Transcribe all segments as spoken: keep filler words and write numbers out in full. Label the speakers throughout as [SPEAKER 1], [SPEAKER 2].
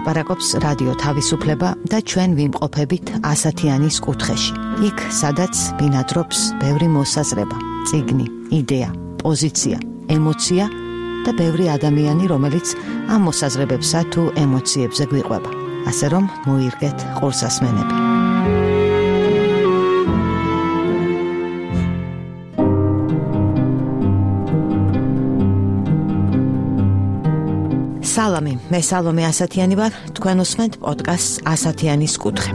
[SPEAKER 1] ლაპარაკობს რადიო თავისუფლება და ჩვენ ვიმყოფებით ასათიანის კუთხეში. იქ, სადაც ბინადრობს ბევრი მოსაზრება, წიგნი, იდეა, პოზიცია, ემოცია და ბევრი ადამიანი, რომელიც ამ მოსაზრებებსა თუ ემოციებზე გვიყვება. ასე რომ მოირგეთ ყურსასმენები. სალამი, მე სალომე ასათიანი ვარ, თქვენ უსმენთ პოდკასტს ასათიანის კუთხე.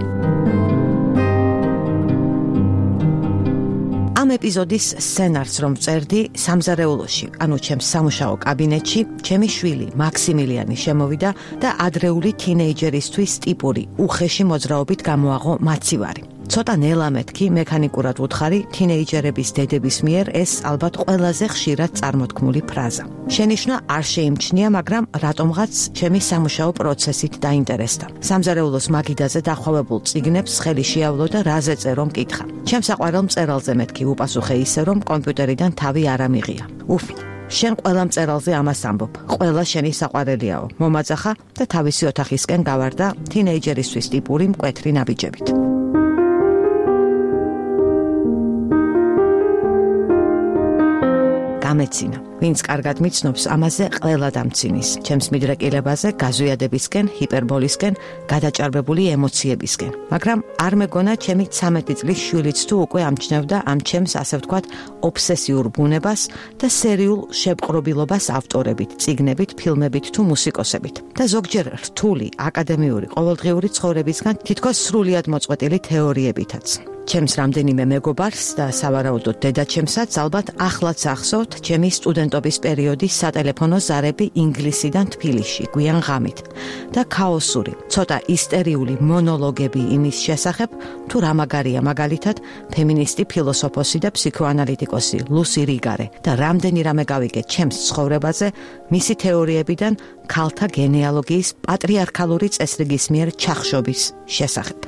[SPEAKER 1] ამ ეპიზოდის სცენარს რომ წერდი სამზარეულოში, ანუ ჩემს სამუშაო კაბინეტში, ჩემი შვილი მაქსიმილიანი შემოვიდა და ადრეული თინეიჯერისთვის ტიპური უხეში მოძრაობით გამოაღო მაცივარი. ცოტა ნელა მეთქი მექანიკურად უთხარი თინეიჯერების დედების მიერ ეს ალბათ ყველაზე ხშირად წარმოთქმული ფრაზა. შენიშვნა არ შეიმჩნია, მაგრამ რატომღაც ჩემი სამუშაო პროცესით დაინტერესდა. სამზარეულოს მაგიდაზე დახვევებულ წიგნებს ხელი შეავლო და რაზე წერო მკითხა. ჩემს საყვარელ მწერალზე მეთქი უპასუხე ისე, რომ კომპიუტერიდან თავი არ ამიღია. უფი, შენ ყველა მწერალზე ამას ამბობ, ყველა შენი საყვარელიაო. მომაძახა და თავისი ოთახისკენ გავარდა თინეიჯერისთვის ტიპური მკვეთრი ნაბიჯებით. ამეცინა. ვინც კარგად მიცნობს, ამაზე ყველა დამცინის. ჩემს მიდრეკილებაზე, გაზვიადებისკენ, ჰიპერბოლისკენ, გადაჭარბებული ემოციებისკენ. მაგრამ არ მეგონა ჩემი ცამეტი წლის შვილიც თუ უკვე ამჩნევდა ამ ჩემს, ასე ვთქვათ, ობსესიურ ბუნებას და სერიულ შეპყრობილობას ავტორებით, წიგნებით, ფილმებით თუ მუსიკოსებით. და ზოგჯერ რთული, აკადემიური, ყოველდღიური ცხოვრებისგან თითქოს სრულიად მოწყვეტილი თეორიებითაც. ჩემს რამდენიმე მეგობარს და სავარაუდოდ დედაჩემსაც ალბათ ახლაც ახსოვთ ჩემი სტუდენტობის პერიოდის სატელეფონო ზარები ინგლისიდან თბილისში, გვიან ღამით და ქაოსური, ცოტა ისტერიული მონოლოგები იმის შესახებ, თუ რა მაგარია მაგალითად ფემინისტი ფილოსოფოსი და ფსიქოანალიტიკოსი ლუსი რიგარე და რამდენი რამე გავიგე ჩემს ცხოვრებაზე მისი თეორიებიდან ქალთა გენეალოგიის პატრიარქალური წესრიგის მიერ ჩახშობის შესახებ.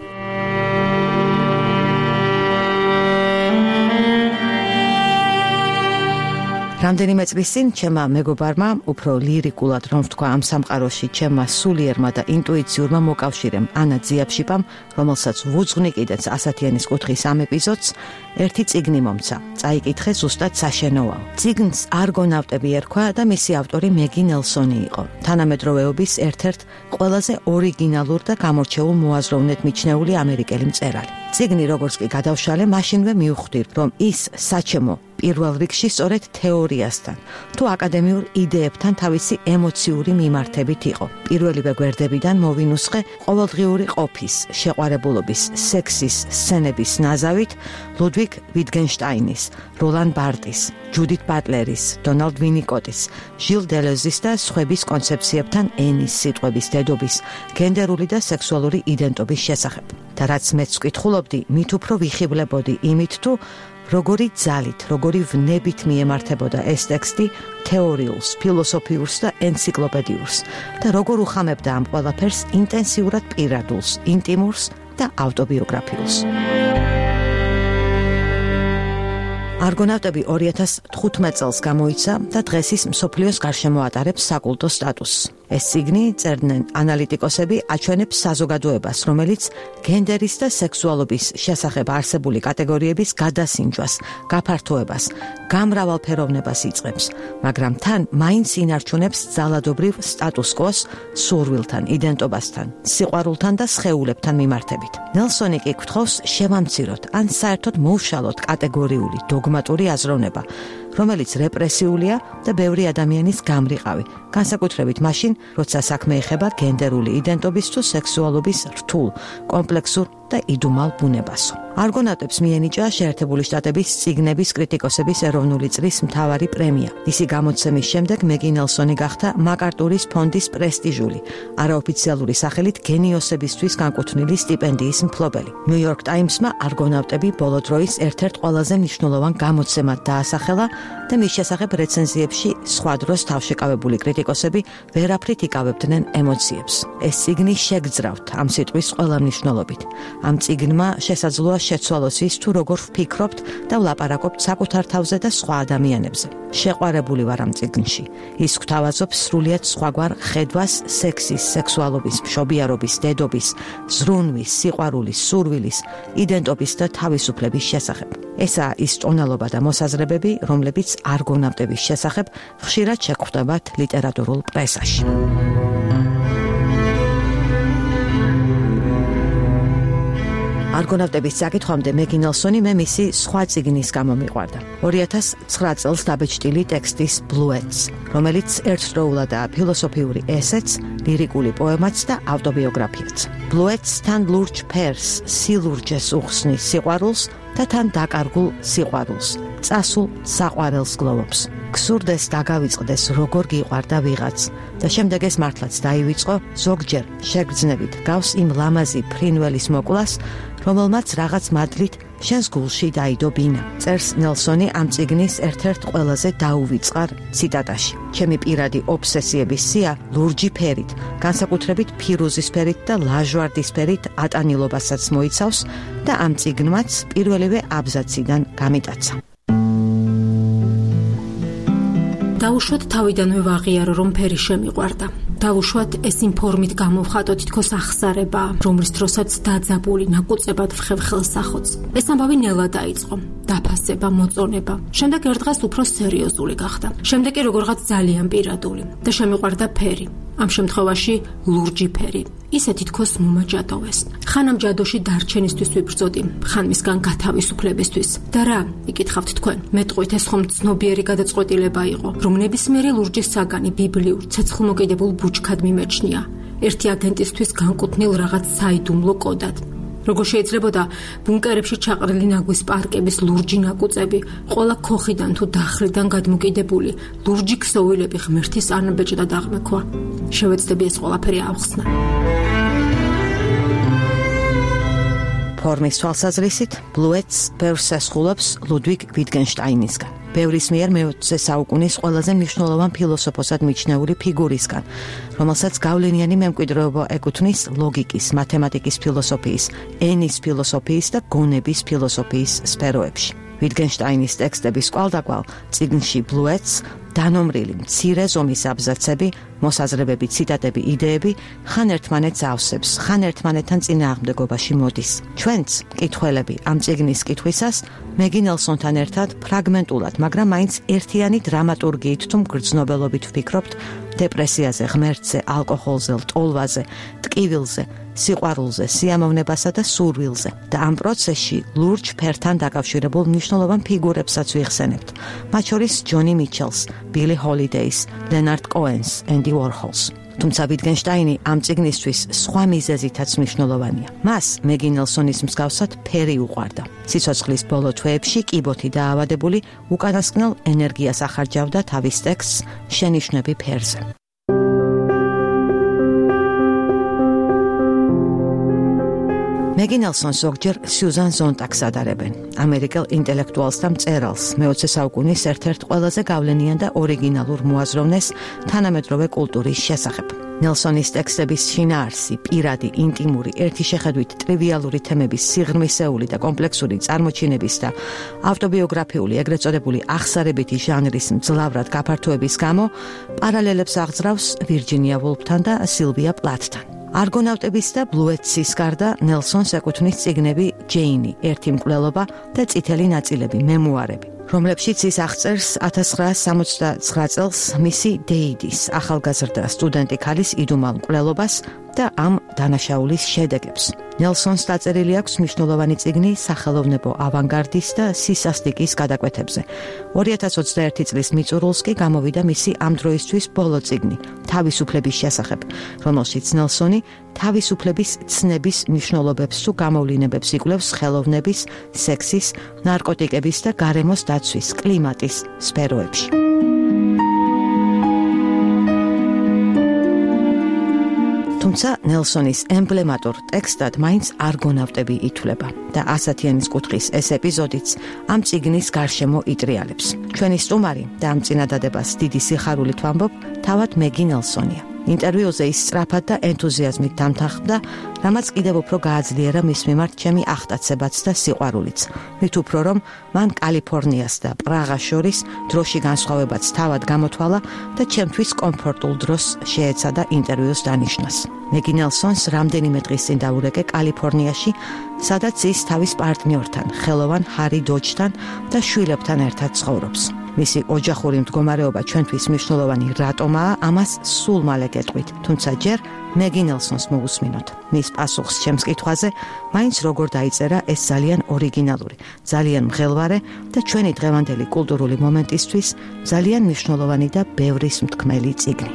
[SPEAKER 1] რამდენიმე წლის წინ ჩემმა მეგობარმა, უფრო ლირიკულად რომ ვთქვა ამ სამყაროში, ჩემმა სულიერმა და ინტუიციურმა მოკავშირემ ანა ძიაფშიპამ, რომელსაც ვუძღვნი კიდეც ასათიანის კუთხის ამ ეპიზოდს, ერთი წიგნი მომცა. წაიკითხე ზუსტად საშენოაო. წიგნს არგონავტები ერქვა და მისი ავტორი მეგი ნელსონი იყო. თანამედროვეობის ერთ-ერთ ყველაზე ორიგინალურ და გამორჩეულ მოაზროვნედ მიჩნეული ამერიკელი მწერალი. წიგნი როგორც კი გადავშალე, მაშინვე მივხვდი, რომ ის საჩემო პირველ რიგში სწორედ თეორიასთან თუ აკადემიურ იდეებთან თავისი ემოციური მიმართებით იყო. პირველივე გვერდებიდან მოვინუსხე ყოველდღიური ყოფის, შეყვარებულობის, სექსის სცენების ნაზავით ლუდვიგ ვიტგენშტაინის, როლან ბარტის, ჯუდით ბატლერის, დონალდ ვინიკოტის, ჟილ დელეზის და სხვების კონცეფციებთან ენის, სიტყვების, დედობის, გენდერული და სექსუალური იდენტობის შესახებ. და რაც მეც ვკითხულობდი, მით უფრო ვიხიბლებოდი იმით თუ როგორი ძალით, როგორი ვნებით მიემართებოდა ეს ტექსტი თეორიულს, ფილოსოფიურს და ენციკლოპედიურს და როგორ უხამებდა ამ ყველაფერს ინტენსიურად პირადულს, ინტიმურს და ავტობიოგრაფიულს. არგონავტები ორი ათას თხუთმეტ წელს გამოიცა და დღეს ის მსოფლიოს გარშემო ატარებს საკულტო სტატუსს. ეს წიგნი, წერდნენ ანალიტიკოსები, აჩვენებს საზოგადოებას, რომელიც გენდერის და სექსუალობის შესახებ არსებული კატეგორიების გადასინჯვას, გაფართოებას, გამრავალფეროვნებას იწყებს, მაგრამ თან მაინც ინარჩუნებს ძალადობრივ სტატუს-კვოს სურვილთან, იდენტობასთან, სიყვარულთან და სხეულებთან მიმართებით. ნელსონი კი გთხოვს შევამციროთ, ან საერთოდ მოვშალოთ კატეგორიული, დოგმატური აზროვნება, რომელიც რეპრესიულია და ბევრი ადამიანის გამრიყავი, განსაკუთრებით მაშინ, როცა საქმე ეხება გენდერული იდენტობის თუ სექსუალობის რთულ, კომპლექსურ და იდუმალ ბუნებასო. არგონავტებს მიენიჭა შეერთებული შტატების წიგნების კრიტიკოსების ეროვნული წრის მთავარი პრემია. ისი გამოცემის შემდეგ მეგი ნელსონი გახდა მაკარტურის ფონდის პრესტიჟული, არაოფიციალური სახელით გენიოსებისთვის განკუთვნილი სტიპენდიის მფლობელი. ნიუ-იორკ ტაიმსმა არგონავტები ბოლო დროის ერთ-ერთ ყველაზე მნიშვნელოვან გამოცემად დაასახელა და მის შესახებ რეცენზიებში სხვა დროს თავშეკავებული კრიტიკოსები ვერაფრით იკავებდნენ ემოციებს. ეს წიგნი შეგძრავთ ამ სიტყვის ყველა მნიშვნელობით. ამ წიგნმა შესაძლოა შეცვალოს ის, თუ როგორ ვფიქრობთ და ვლაპარაკობთ საკუთარ თავზე და სხვა ადამიანებზე. შეყვარებული ვარ ამ წიგნში. ის გვთავაზობს სრულიად სხვაგვარ ხედვას სექსის, სექსუალობის, მშობიარობის, დედობის, ზრუნვის, სიყვარულის, სურვილის, იდენტობის და თავისუფლების შესახებ. ესაა ის ტონალობა და მოსაზრებები, რომლებიც არგონავტების შესახებ ხშირად შეგხვდებათ ლიტერატურულ პრესაში. არგონავტების საკითხამდე მეგი ნელსონი მე მისი სხვა წიგნის გამო მიყვარდა. ორი ათას ცხრა წელს დაბეჭდილი ტექსტის ბლუეტს, რომელიც ერთდროულადაა ფილოსოფიური ესეც, ლირიკული პოემაც და ავტობიოგრაფიაც. ბლუეტს თან ლურჯ ფერს, სილურჯეს უხსნის სიყვარულს და თან დაკარგულ სიყვარულს, წასულ საყვარელს გლოვობს. გსურდეს დაგავიწყდეს როგორ გიყვარდა ვიღაც და შემდეგ ეს მართლაც დაივიწყო, ზოგჯერ შეგრძნებით გავს იმ ლამაზი ფრინველის მოკლას, რომელმაც რაღაც მადლით შენს გულში დაიდო ბინა. წერს ნელსონი ამ წიგნის ერთ-ერთ ყველაზე დაუვიწყარ ციტატაში. ჩემი პირადი ობსესიების სია ლურჯი ფერით, განსაკუთრებით ფირუზის ფერით და ლაჟვარდის ფერით ატანილობასაც მოიცავს და ამ წიგნმაც პირველივე აბზაციდან გამიტაცა.
[SPEAKER 2] დაუშვათ თავიდანვე ვაღიარო, რომ ფერი შემიყვარდა. დავუშვათ ეს იმ ფორმით გამოვხატო თითქოს ახსარება, რომლის დროსაც დაძაბული ნაკუწებად ვხევ-ხელს ახოც. ეს ამბავი ნელა დაიწყო, დაფასება, მოწონება. შემდეგ ერთ დღეს უფრო სერიოზული გახდა. შემდეგ კი როგორღაც ძალიან პირადული და შემიყვარდა ფერი. ამ შემთხვევაში ლურჯი ფერი. ისე თითქოს მომაჯადოვეს. ხან ამ ჯადოში დარჩენისთვის ვიბრძოდი, ხან მისგან გათავისუფლებისთვის. და რა, იკითხავთ თქვენ, მეტყვით ეს ხომ ცნობიერი გადაწყვეტილება იყო, რომ ნებისმიერი ლურჯის საგანი ბიბლიურ, ცეცხლმოკიდებულ ბუჩქად მიმეჩნია, ერთი აგენტისთვის განკუთვნილ რაღაც საიდუმლო კოდად. როგორ შეიძლებოდა ბუნკერებში ჩაყრილი ნაგვის პარკების ლურჯი ნაკუწები, ყველა ქოხიდან თუ დახრიდან გადმოკიდებული ლურჯი ქსოვილები ღმერთის ანაბეჭდად აღმექვა. შევეცდები ეს ყველაფერი ავხსნა.
[SPEAKER 1] ფორმის თვალსაზრისით ბლუეტს ბევრს ესხულობს ლუდვიგ ვიტგენშტაინისგან. ბევრის მიერ მეოცე საუკუნის ყველაზე მნიშვნელოვან ფილოსოფოსად მიჩნეული ფიგურისგან, რომელსაც გავლენიანი მემკვიდრეობა ეკუთვნის ლოგიკის, მათემატიკის ფილოსოფიის, ენის ფილოსოფიის და გონების ფილოსოფიის სფეროებში. ვიტგენშტაინის ტექსტების კვალდაკვალ წიგნში ბლუეტს დანომრილი მცირე ზომის აბზაცები, მოსაზრებები, ციტატები, იდეები ხან ერთმანეთს ავსებს, ხან ერთმანეთთან წინააღმდეგობაში მოდის. ჩვენც, მკითხველები, ამ წიგნის კითხვისას მეგი ნელსონთან ერთად ფრაგმენტულად, მაგრამ მაინც ერთიანი დრამატურგიით თუ მგრძნობელობით ვფიქრობთ დეპრესიაზე, ღმერთზე, ალკოჰოლზე, ლტოლვაზე, ტკივილზე, სიყვარულზე, სიამოვნებასა და სურვილზე და ამ პროცესში ლურჯ ფერთან დაკავშირებულ მნიშვნელოვან ფიგურებსაც ვიხსენებთ. მათ შორის ჯონი მიჩელს, ბილი ჰოლიდეის, ლენარდ კოენს, ენდი ვორჰოლს. თუმცა ვიტგენშტაინი ამ წიგნისთვის სხვა მიზეზითაც მნიშვნელოვანია. მას მეგი ნელსონის მსგავსად ფერი უყვარდა. სიცოცხლის ბოლო თვეებში კიბოთი დაავადებული უკანასკნელ ენერგიას ახარჯავდა თავის ტექსტს შენიშვნები ფერზე. მეგი ნელსონს ზოგჯერ სიუზან ზონტაგს ადარებენ, ამერიკელ ინტელექტუალს და მწერალს, მეოცე საუკუნის ერთ-ერთ ყველაზე გავლენიან და ორიგინალურ მოაზროვნეს თანამედროვე კულტურის შესახებ. ნელსონის ტექსტების შინაარსი, პირადი, ინტიმური, ერთი შეხედვით ტრივიალური თემების სიღრმისეული და კომპლექსური წარმოჩინების და ავტობიოგრაფიული, ეგრეთ წოდებული ახსარებითი ჟანრის მძლავრად გაფართოების გამო პარალელებს აღძრავს ვირჯინია ვულფთან და სილვია პლათთან. არგონავტების და ბლუეტსის გარდა ნელსონს ეკუთვნის წიგნები ჯეინი, ერთი მკვლელობა და წითელი ნაწილები, მემუარები, რომლებშიც ის აღწერს ათას ცხრაას სამოცდაცხრა წელს მისი დეიდის, ახალგაზრდა სტუდენტი ქალის იდუმალ მკვლელობას და ამ დანაშაულის შედეგებს. ნელსონს დაწერილი აქვს მნიშვნელოვანი წიგნი სახელოვნებო ავანგარდის და სისასტიკის გადაკვეთებზე. ორი ათას ოცდაერთი წლის მიწურულს კი გამოვიდა მისი ამ დროისთვის ბოლო წიგნი, თავისუფლების შესახებ, რომელშიც ნელსონი თავისუფლების ცნების მნიშვნელობებს თუ გამოვლინებებს იკვლევს ხელოვნების, სექსის, ნარკოტიკების და გარემოს დაცვის, კლიმატის სფეროებში. თუმცა ნელსონის ემბლემატურ ტექსტად მაინც არგონავტები ითვლება და ასათიანის კუთხის ეს ეპიზოდიც ამ წიგნის გარშემო იტრიალებს. ჩვენი სტუმარი და ამ წინადადებას დიდი სიხარულით ვამბობ თავად მეგი ნელსონია. ინტერვიუზე ის სწრაფად და ენთუზიაზმით დამთანხმდა, რამაც კიდევ უფრო გააძლიერა მის მიმართ ჩემი ახტაცებაც და სიყვარულიც. მით უფრო რომ მან კალიფორნიას და პრაღას შორის დროში განსხვავებაც თავად გამოთვალა და ჩემთვის კომფორტულ დროს შეეცადა ინტერვიუს დანიშნას. მეგი ნელსონს რამდენიმე დღის წინ დაურეკე კალიფორნიაში, სადაც ის თავის პარტნიორთან, ხელოვან ჰარი დოჯთან და შვილებთან ერთად ცხოვრობს. მისი ოჯახური მდგომარეობა ჩვენთვის მნიშვნელოვანი რატომაა, ამას სულ მალე გეტყვით, თუმცა ჯერ მეგი ნელსონს მოვუსმინოთ. მის პასუხს ჩემს კითხვაზე, მაინც როგორ დაიწერა ეს ძალიან ორიგინალური, ძალიან მღელვარე და ჩვენი დღევანდელი კულტურული მომენტისთვის ძალიან მნიშვნელოვანი და ბევრის მთქმელი წიგნი.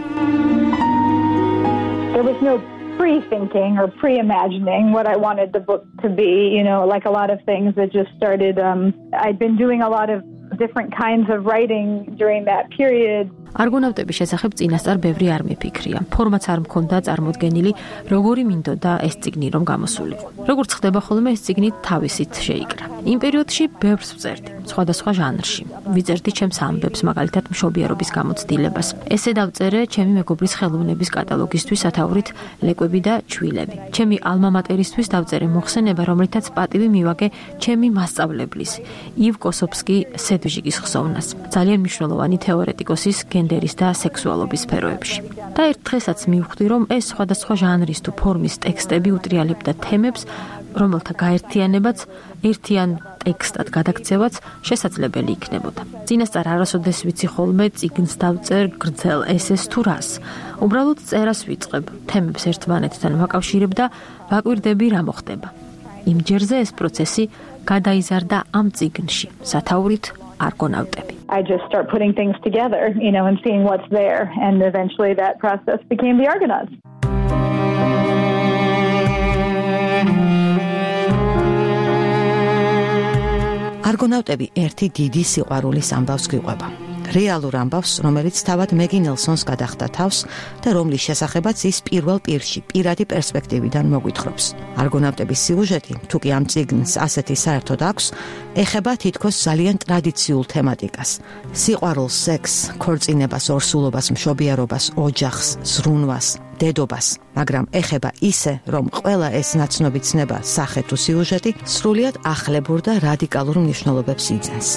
[SPEAKER 3] There was no pre-thinking or pre-imagining what I wanted the book to be, you know, like a lot of things that just started. Um, I'd been doing a lot of different kinds of writing during that period.
[SPEAKER 2] არგონავტების შესახებ წინასწარ ბევრი არ მიფიქრია. ფორმაც არ მქონდა წარმოდგენილი, როგორი მინდოდა ეს წიგნი რომ გამოსულიყო. როგორც ხდება ხოლმე, ეს წიგნი თავისით შეიკრა. იმ პერიოდში ბევრს ვწერდი, სხვადასხვა ჟანრში. ვიწერდი ჩემს ამბებს, მაგალითად მშობიარობის გამოცდილებას. ესე დავწერე ჩემი მეგობრის ხელოვნების კატალოგისთვის სათაურით ლეკვები და ჩვილები. ჩემი ალმა მატერისთვის დავწერე მოხსენება, რომლითაც პატივი მივაგე ჩემი მასწავლებლის, ივ კოსოფსკი სედვიჟიკის ხსოვნას. ძალიან მნიშვნელოვანი თეორეტიკოსის გენდერის და სექსუალობის სფეროებში. და ერთ დღესაც მივხვდი, რომ ეს სხვადასხვა ჟანრის თუ ფორმის ტექსტები უტრიალებდა თემებს, რომელთა გაერთიანებაც ერთიან ტექსტად გადაქცევაც შესაძლებელი იქნებოდა. წინასწარ არასოდეს ვიცი ხოლმე წიგნს დავწერ გრძელ ესეს თუ რას. უბრალოდ წერას ვიწყებ, თემებს ერთმანეთთან ვაკავშირებ და ვაკვირდები რა მოხდება. იმ ჯერზე ეს პროცესი გადაიზარდა ამ წიგნში, სათაურით არგონავტები.
[SPEAKER 3] I just start putting things together, you know, and seeing what's there, and eventually that process became the Argonauts.
[SPEAKER 1] არგონავტები ერთი დიდი სიყვარულის ამბავს გვიყვება. რეალურ ამბავს, რომელიც თავად მეგი ნელსონს გადახდა თავს და რომლის შესახებაც ის პირველ პირში, პირადი პერსპექტივიდან მოგვითხრობს. არგონავტების სიუჟეტი, თუ კი ამ წიგნს ასეთი საერთოდ აქვს, ეხება თითქოს ძალიან ტრადიციულ თემატიკას. სიყვარულს, სექსს, ქორწინებას, ორსულობას, მშობიარობას, ოჯახს, ზრუნვას, დედობას, მაგრამ ეხება ისე, რომ ყველა ეს ნაცნობი ცნება, სახე თუ სიუჟეტი სრულიად ახლებურ და რადიკალურ მნიშვნელობებს იძენს.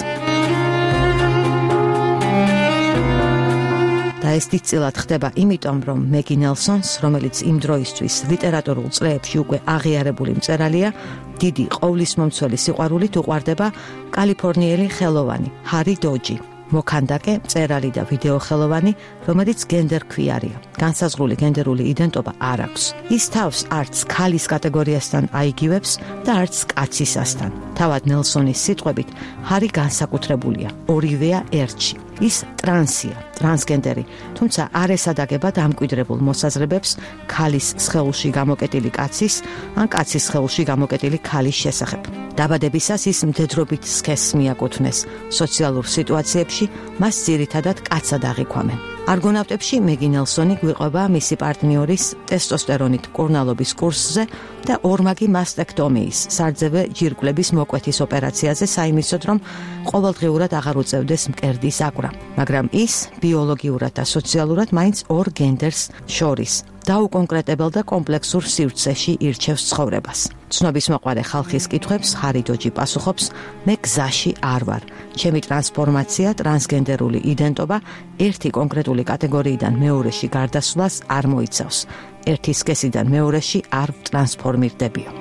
[SPEAKER 1] და ეს დიდწილად ხდება იმიტომ, რომ მეგი ნელსონს, რომელიც იმ დროისთვის ლიტერატურულ წრეებში უკვე აღიარებული მწერალია, დიდი ყოვლისმომცველი სიყვარულით უყვარდება კალიფორნიელი ხელოვანი ჰარი დოჯი. მოქანდაკე, მწერალი და ვიდეო ხელოვანი, რომელიც გენდერქვიარია. განსაზღვრული გენდერული იდენტობა არ აქვს. ის თავს არც ქალის კატეგორიასთან აიგივებს და არც კაცისასთან. თავად ნელსონის სიტყვებით, ჰარი განსაკუთრებულია, ორივეა ერთში. ის ტრანსია, ტრანსგენდერი, თუმცა არ ესადაგება დამკვიდრებულ მოსაზრებებს ქალის სხეულში გამოკეტილი კაცის ან კაცის სხეულში გამოკეტილი ქალის შესახებ. დაბადებისას ის მდედრობით სქესს მიაკუთვნეს. სოციალურ სიტუაციებში მას ძირითადად კაცად აღიქვამენ. არგონავტებში მეგი ნელსონი გვიყვება მისი პარტნიორის ტესტოსტერონით მკურნალობის კურსზე და ორმაგი მასტექტომიის, სარძევე ჯირკვლების მოკვეთის ოპერაციაზე, საიმისოდ რომ ყოველდღიურად აღარ უწევდეს მკერდის აკვრა. მაგრამ ის ბიოლოგიურად და სოციალურად მაინც ორ გენდერს შორის დაუკონკრეტებელ და კომპლექსურ სივრცეში ირჩევს ცხოვრებას. ცნობის მოყვარე ხალხის კითხვებს ჰარი დოჯი პასუხობს, მე გზაში არ ვარ. ჩემი ტრანსფორმაცია, ტრანსგენდერული იდენტობა ერთი კონკრეტული კატეგორიიდან მეორეში გარდასვლას არ მოიცავს. ერთი სქესიდან მეორეში არ ტრანსფორმირდებიო.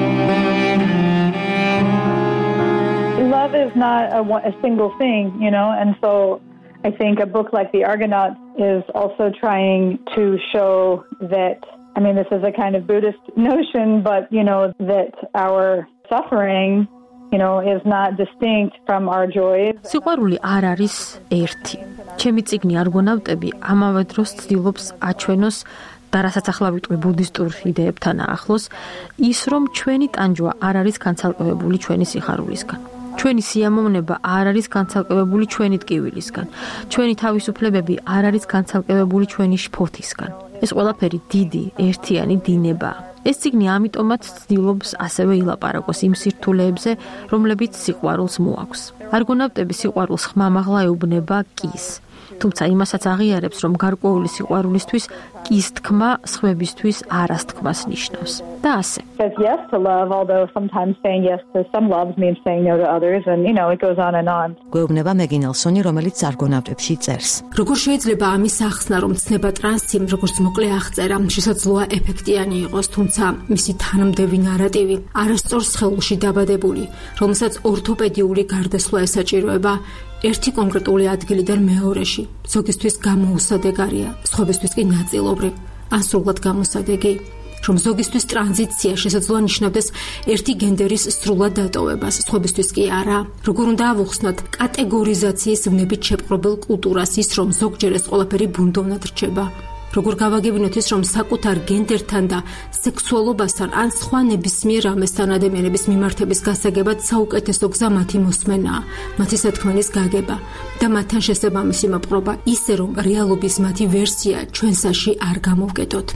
[SPEAKER 3] Love is not a, a single thing, you know, and so I think a book like The Argonauts is also trying to show that, I mean, this is a kind of Buddhist notion, but, you know, that our suffering, you know, is not distinct from our joys.
[SPEAKER 2] სიყვარული არ არის ერთი. ჩემი წიგნი არგონავტები ამავე დროს ცდილობს აჩვენოს და რასაც ახლა ვიტყვი ბუდისტურ იდეებთან ახლოს, ის რომ ჩვენი ტანჯვა არ არის განცალკევებული ჩვენი სიხარულისგან. ჩვენი სიამოვნება არ არის განცალკევებული ჩვენი ტკივილისგან. ჩვენი თავისუფლებები არ არის განცალკევებული ჩვენი შფოთისგან. ეს ყველაფერი დიდი, ერთიანი დინებაა. ეს წიგნი ამიტომაც ცდილობს ასევე ილაპარაკოს იმ სირთულეებზე, რომლებიც სიყვარულს მოაქვს. არგონავტები სიყვარულს ხმამაღლა ეუბნება კის. თუმცა იმასაც აღიარებს, რომ გარკვეული სიყვარულისთვის კის თქმა სხვებისთვის არას თქმას ნიშნავს. და ასე.
[SPEAKER 3] Says yes to love, although sometimes saying yes to some loves means saying no to others, and you know, it goes on and on.
[SPEAKER 1] გვეუბნება მეგი ნელსონი, რომელიც არგონავტებში წერს.
[SPEAKER 2] როგორ შეიძლება ამის ახსნა, რომ ცნება ტრანსი, როგორც მოკლე აღწერა, შესაძლოა ეფექტიანი იყოს, თუმცა მისი თანმდევი ნარატივი არასწორ სხეულში დაბადებული, რომელსაც ორთოპედიული გარდასვლა ესაჭიროება ერთი კონკრეტული ადგილიდან მეორეში, ზოგისთვის გამოუსადეგარია, სხვებისთვის კი ნაწილობრივ, ან სრულად გამოსადეგი, რომ ზოგისთვის ტრანზიცია შესაძლოა ნიშნავდეს ერთი გენდერის სრულად დატოვებას, სხვებისთვის კი არა. როგორ უნდა ავუხსნათ კატეგორიზაციის ვნებით შეპყრობილ კულტურას ის, რომ ზოგჯერ ეს ყველაფერი ბუნდოვნად რჩება. როგორ გავაგებინოთ ის, რომ საკუთარ გენდერთან და სექსუალობასთან ან სხვა ნებისმიერ რამესთან ადამიანების მიმართების გასაგებად საუკეთესო გზა მათი მოსმენაა, მათი სათქმენის გაგება და მათთან შესაბამისი მოპყრობა, ისე რომ რეალობის მათი ვერსია ჩვენსაში არ გამოვკეტოთ.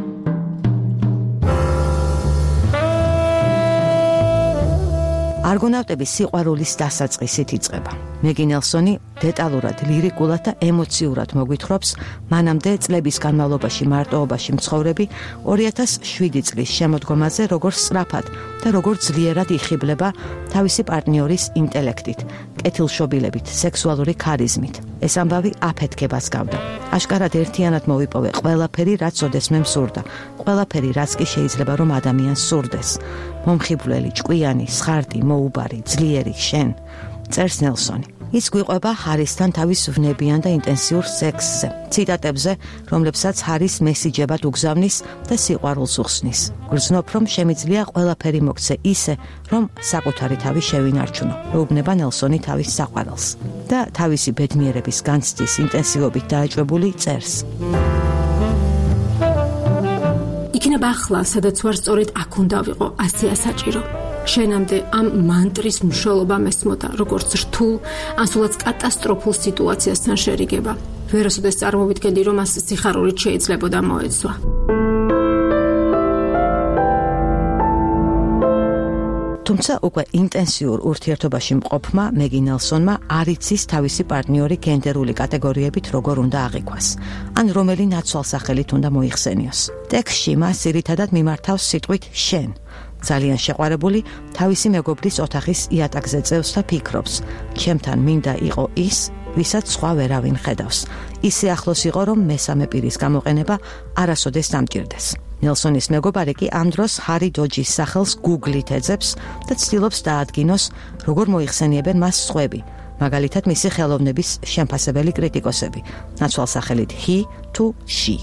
[SPEAKER 1] არგონავტების სიყვარულის დასაწყისით იწყება. მეგი ნელსონი დეტალურად, ლირიკულად და ემოციურად მოგვითხრობს მანამდე წლების განმავლობაში მარტოობაში მცხოვრები ორი ათას შვიდი წლის შემოდგომაზე, როგორ სწრაფად და როგორ ძლიერად იხიბლება თავისი პარტნიორის ინტელექტით, კეთილშობილებით, სექსუალური ქარიზმით. ეს ამბავი აფეთქებას გავდა. აშკარად ერთიანად მოვიპოვე ყველაფერი, რაც ოდესმე მსურდა, ყველაფერი, რაც კი შეიძლება რომ ადამიანს სურდეს. მომხიბვლელი, ჭკვიანი, სხარტი, მოუბარი, ძლიერი, შენ. წერს ნელსონი. ის გვიყვება ჰარისთან თავის ვნებიან და ინტენსიურ სექსზე, ციტატებზე, რომლებსაც ჰარის მესიჯებად უგზავნის და სიყვარულს უხსნის. გრძნობ, რომ შემიძლია ყველაფერი მოგცე ისე, რომ საკუთარი თავი შევინარჩუნო. ეუბნება ნელსონი თავის საყვარელს და თავისი ბედნიერების განცდის ინტენსივობით დააჭვებული წერს.
[SPEAKER 2] იქნება ახლა, სადაც ვარ, სწორედ აქ უნდა ვიყო, ასეა საჭირო. შენამდე ამ მანტრის მნიშვნელობა მესმოდა, როგორც რთულ, ან სულაც კატასტროფულ სიტუაციასთან შერიგება. ვერასოდეს წარმოვიდგენდი, რომ მას სიხარულით შეიძლებოდა მოეცვა.
[SPEAKER 1] თუმცა უკვე ინტენსიურ ურთიერთობაში მყოფმა მეგი ნელსონმა არ იცის თავისი პარტნიორი გენდერული კატეგორიებით როგორ უნდა აღიქვას, ან რომელი ნაცვალსახელით უნდა მოიხსენიოს. ტექსტში მას ძირითადად მიმართავს სიტყვით შენ. ძალიან შეყვარებული თავისი მეგობრის ოთახის იატაკზე წევს და ფიქრობს, ჩემთან მინდა იყო ის, ვისაც სხვა ვერავინ ხედავს. ისე ახლოს იყო, რომ მესამე პირის გამოყენება არასოდეს დამჭირდეს. ნელსონის მეგობარი კი ამ დროს ჰარი დოჯის სახელს Google-ით ეძებს და ცდილობს დაადგინოს, როგორ მოიხსენიებენ მას სხვები, მაგალითად მისი ხელოვნების შემფასებელი კრიტიკოსები, ნაცვალსახელით he to she.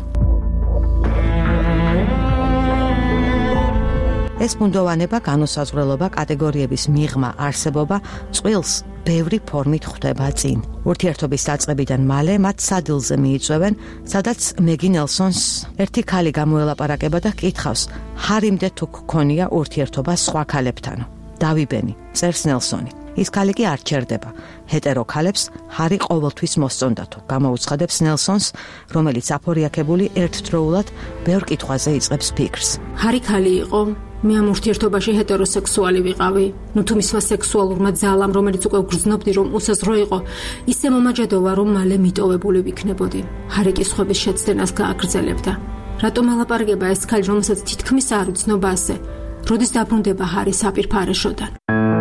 [SPEAKER 1] ეს ბუნდოვანება, განუსაზღვრელობა, კატეგორიების მიღმა, არსებობა წყვილს ბევრი ფორმით ხვდება წინ. ურთიერთობის დაწყებიდან მალე მათ სადილზე მიიწვევენ, სადაც მეგი ნელსონს ერთი ქალი გამოელაპარაკება და კითხავს, ჰარიმდე თუ გქონია ურთიერთობა სხვა ქალებთან. დავიბენი, წერს ნელსონი. ის ქალი კი არ ჩერდება. ჰეტერო ქალებს ჰარი ყოველთვის მოსწონდათო, გამოუცხადებს ნელსონს, რომელიც აფორიაქებული ერთდროულად ბევრ კითხვაზე იწყებს ფიქრს.
[SPEAKER 2] ჰარი ქალი იყო, მე ამ ურთიერთობაში ჰეტეროსექსუალი ვიყავი. ნუ თუ მისმა სექსუალურმა ძალამ, რომელიც უკვე გრძნობდი, რომ უსაზღვრო იყო, ისე მომაჯადოვა, რომ მალე მიტოვებული ვიქნებოდი. ჰარი კი სხვების შეცდენას გააგრძელებდა. რატომ ელაპარაკება ეს ქალი, რომელსაც თითქმის არ უცნობა ასე? როდის დაბრუნდება ჰარი საპირფარეშოდან?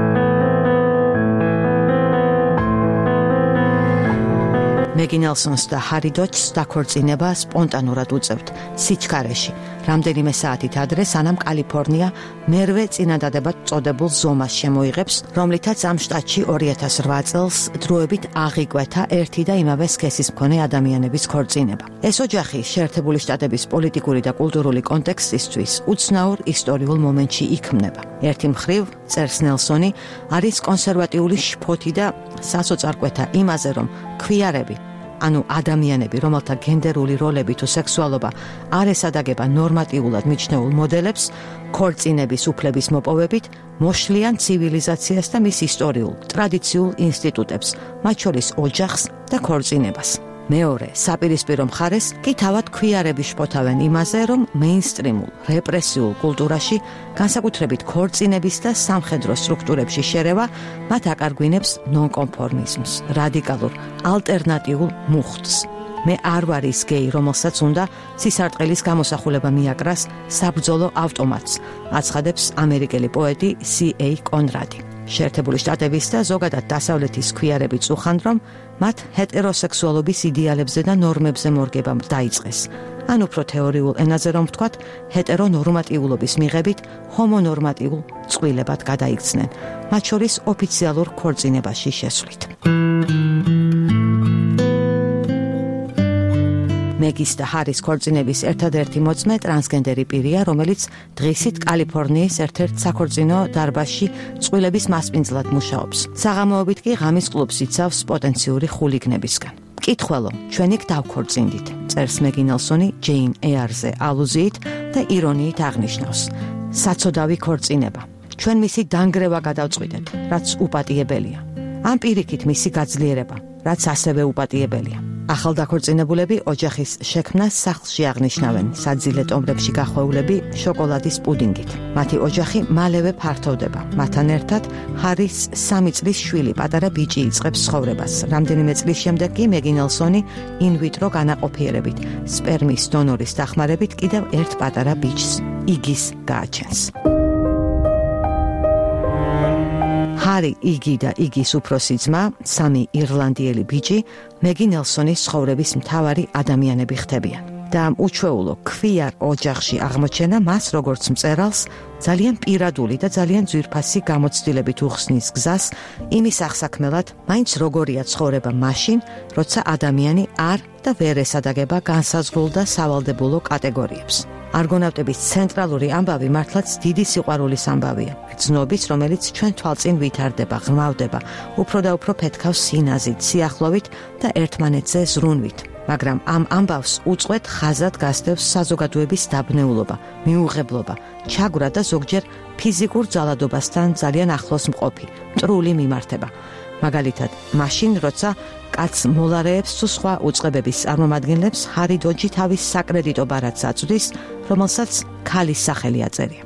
[SPEAKER 1] მეგი ნელსონს და ჰარი დოჯს დაქორწინება სპონტანურად უწევთ სიჩქარეში. რამდენიმე საათით ადრე, სანამ კალიფორნია მერვე წინადადებად წოდებულ ზომას შემოიღებს, რომლითაც ამ შტატში ორი ათას რვა წელს დროებით აღიკვეთა ერთი და იმავე სქესის მქონე ადამიანების ქორწინება. ეს ოჯახი შეერთებული შტატების პოლიტიკური და კულტურული კონტექსტისთვის უცნაურ ისტორიულ მომენტში იქმნება. ერთი მხრივ, წერს ნელსონი, არის კონსერვატიული შფოთი და სასოწარკვეთა იმაზე, რომ ქვიარები, ანუ ადამიანები, რომელთა გენდერული როლები თუ სექსუალობა არ ესადაგება ნორმატიულად მიჩნეულ მოდელებს, ქორწინების უფლების მოპოვებით მოშლიან ცივილიზაციას და მის ისტორიულ, ტრადიციულ ინსტიტუტებს, მათ შორის ოჯახს და ქორწინებას. მეორე, საპირისპირო მხარეს კი თავად ქვიარები შფოთავენ იმაზე, რომ მეინსტრიმულ, რეპრესიულ კულტურაში, განსაკუთრებით ქორწინების და სამხედრო სტრუქტურებში შერევა მათ აკარგვინებს ნონკონფორმიზმს, რადიკალურ, ალტერნატიულ მუხტს. მე არ ვარ ის გეი, რომელსაც უნდა სისარტყელის გამოსახულება მიაკრას საბრძოლო ავტომატს, აცხადებს ამერიკელი პოეტი სი ეი კონრადი. შეერთებული შტატების და ზოგადად დასავლეთის ქვიარები წუხან, რომ მათ ჰეტეროსექსუალობის იდეალებზე და ნორმებზე მორგება დაიწყეს. ან უფრო თეორიულ ენაზე რომ ვთქვათ, ჰეტერონორმატიულობის მიღებით ჰომონორმატიულ წყვილებად გადაიქცნენ, მათ შორის ოფიციალურ ქორწინებაში შესვლით. მეგის და ჰარის ქორწინების ერთადერთი მოწმე ტრანსგენდერი პირია, რომელიც დღისით კალიფორნიის ერთ-ერთ საქორწინო დარბაზში წყვილების მასპინძლად მუშაობს. საღამოობით კი ღამის კლუბს იცავს პოტენციური ხულიგნებისგან. კითხველო, ჩვენ იქ დავქორწინდით, წერს მეგი ნელსონი ჯეინ ეარზე ალუზიით და ირონიით აღნიშნავს. საცოდავი ქორწინება. ჩვენ მისი დანგრევა გადავწყვიტეთ, რაც უპატიებელია. ამ პირიქით მისი გაძლიერება, რაც ასევე უპატიებელია. ახალდაქორწინებულები ოჯახის შექმნას სახლში აღნიშნავენ, საძილე ტომრებში გახვეულები შოკოლადის პუდინგით. მათი ოჯახი მალევე ფართოვდება. მათთან ერთად ჰარის სამი წლის შვილი, პატარა ბიჭი იწყებს ცხოვრებას. რამდენიმე წლის შემდეგ კი მეგი ნელსონი ინვიტრო განაყოფიერებით, სპერმის დონორის დახმარებით კიდევ ერთ პატარა ბიჭს, იგის გააჩენს. ჰარი, იგი და იგის უფროსი ძმა, სამი ირლანდიელი ბიჭი, მეგი ნელსონის ცხოვრების მთავარი ადამიანები ხდებიან. და ამ უჩვეულო ქვიარ ოჯახში აღმოჩენა მას როგორც მწერალს ძალიან პირადული და ძალიან ძვირფასი გამოცდილებით უხსნის გზას იმის აღსაქმელად, მაინც როგორია ცხოვრება მაშინ, როცა ადამიანი არ და ვერ ესადაგება განსაზღვრულ და სავალდებულო კატეგორიებს. არგონავტების ცენტრალური ამბავი მართლაც დიდი სიყვარულის ამბავია. გრძნობის, რომელიც ჩვენ თვალწინ ვითარდება, ღრმავდება, უფრო და უფრო ფეთქავს სინაზით, სიახლოვით და ერთმანეთზე ზრუნვით. მაგრამ ამ ამბავს უწყვეტ ხაზად გასდევს საზოგადოების დაბნეულობა, მიუღებლობა, ჩაგვრა და ზოგჯერ ფიზიკურ ძალადობასთან ძალიან ახლოს მყოფი, მტრული მიმართება. მაგალითად, მაშინ, როცა კაცს მოლარეებს თუ სხვა უწყებების წარმომადგენლებს ჰარი დოჯი თავის საკრედიტო ბარათს აწვდის, რომელსაც ქალის სახელი აწერია.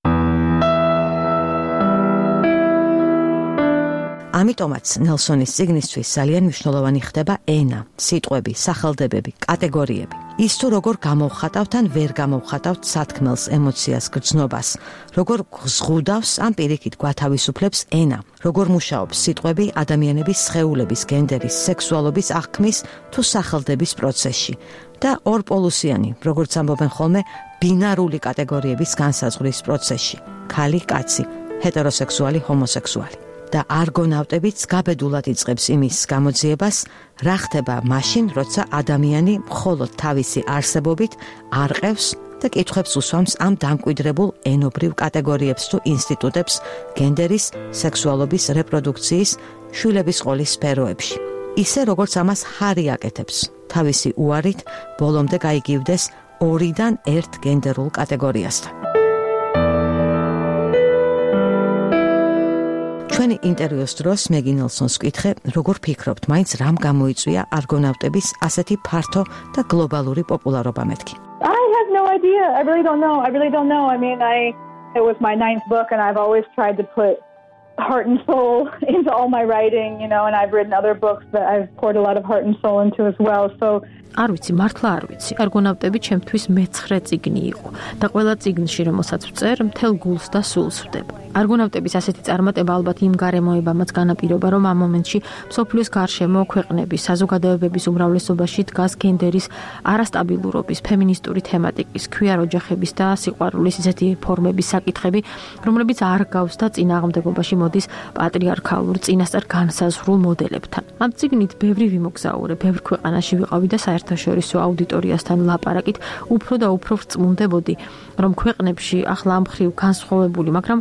[SPEAKER 1] ამიტომაც ნელსონის წიგნისთვის ძალიან მნიშვნელოვანი ხდება ენა, სიტყვები, სახელდებები, კატეგორიები. ის თუ როგორ გამოვხატავთ ან ვერ გამოვხატავთ სათქმელს, ემოციას, გრძნობას, როგორ ზღუდავს ამ პირიქით გვათავისუფლებს ენა, როგორ მუშაობს სიტყვები ადამიანების სხეულების, გენდერის, სექსუალობის აღქმის თუ სახელდების პროცესში და ორპოლუსიანი, როგორც ამბობენ ხოლმე, ბინარული კატეგორიების განსაზღვრის პროცესში, ქალი, კაცი, ჰეტეროსექსუალი, ჰომოსექსუალი. და არგონავტებიც გაბედულად იწყებს იმის გამოძიებას, რა ხდება მაშინ, როცა ადამიანი მხოლოდ თავისი არსებობით არყევს და კითხვებს უსვამს ამ დამკვიდრებულ ენობრივ კატეგორიებს თუ ინსტიტუტებს გენდერის, სექსუალობის, რეპროდუქციის, შვილების ყოლის სფეროებში. ისე როგორც ამას ჰარი აკეთებს, თავისი უარით ბოლომდე გაიგივდეს ორიდან ერთ გენდერულ კატეგორიასთან. ჩვენი ინტერვიუს დროს მეგი ნელსონს ვკითხე, როგორ ფიქრობთ, მაინც რამ გამოიწვია არგონავტების ასეთი ფართო და გლობალური პოპულარობა მეთქი?
[SPEAKER 3] I have no idea. I really don't know. I really don't know. I mean, I it was my ninth book and I've always tried to put heart and soul into all my writing, you know, and I've written other books that I've poured a lot of heart and soul into as well. So
[SPEAKER 2] არ ვიცი, მართლა არ ვიცი. არგონავტები ჩემთვის მეცხრე წიგნი იყო და ყველა წიგნში, რომელსაც ვწერ, მთელ გულს და სულს ვდება. არგონავტების ასეთი წარმატება ალბათ იმ გარემოებამაც განაპირობა, რომ ამ მომენტში მსოფლიოს გარშემო ქვეყნების, საზოგადოებების უმრავლესობაში დგას გენდერის არასტაბილურობის, ფემინისტური თემატიკის, ქვიარ ოჯახების და სიყვარულის ისეთი ფორმების საკითხები, რომლებიც არ გავს და წინააღმდეგობაში მოდის პატრიარქალურ წინასწარ განსაზღვრულ მოდელებთან. ამ წიგნით ბევრი ვიმოგზაურე, ბევრ ქვეყანაში ვიყავი და საერთაშორისო აუდიტორიასთან ლაპარაკით უფრო და უფრო ვწმუნდებოდი, რომ ქვეყნებში ახლა ამ მხრივ განსხვავებული, მაგრამ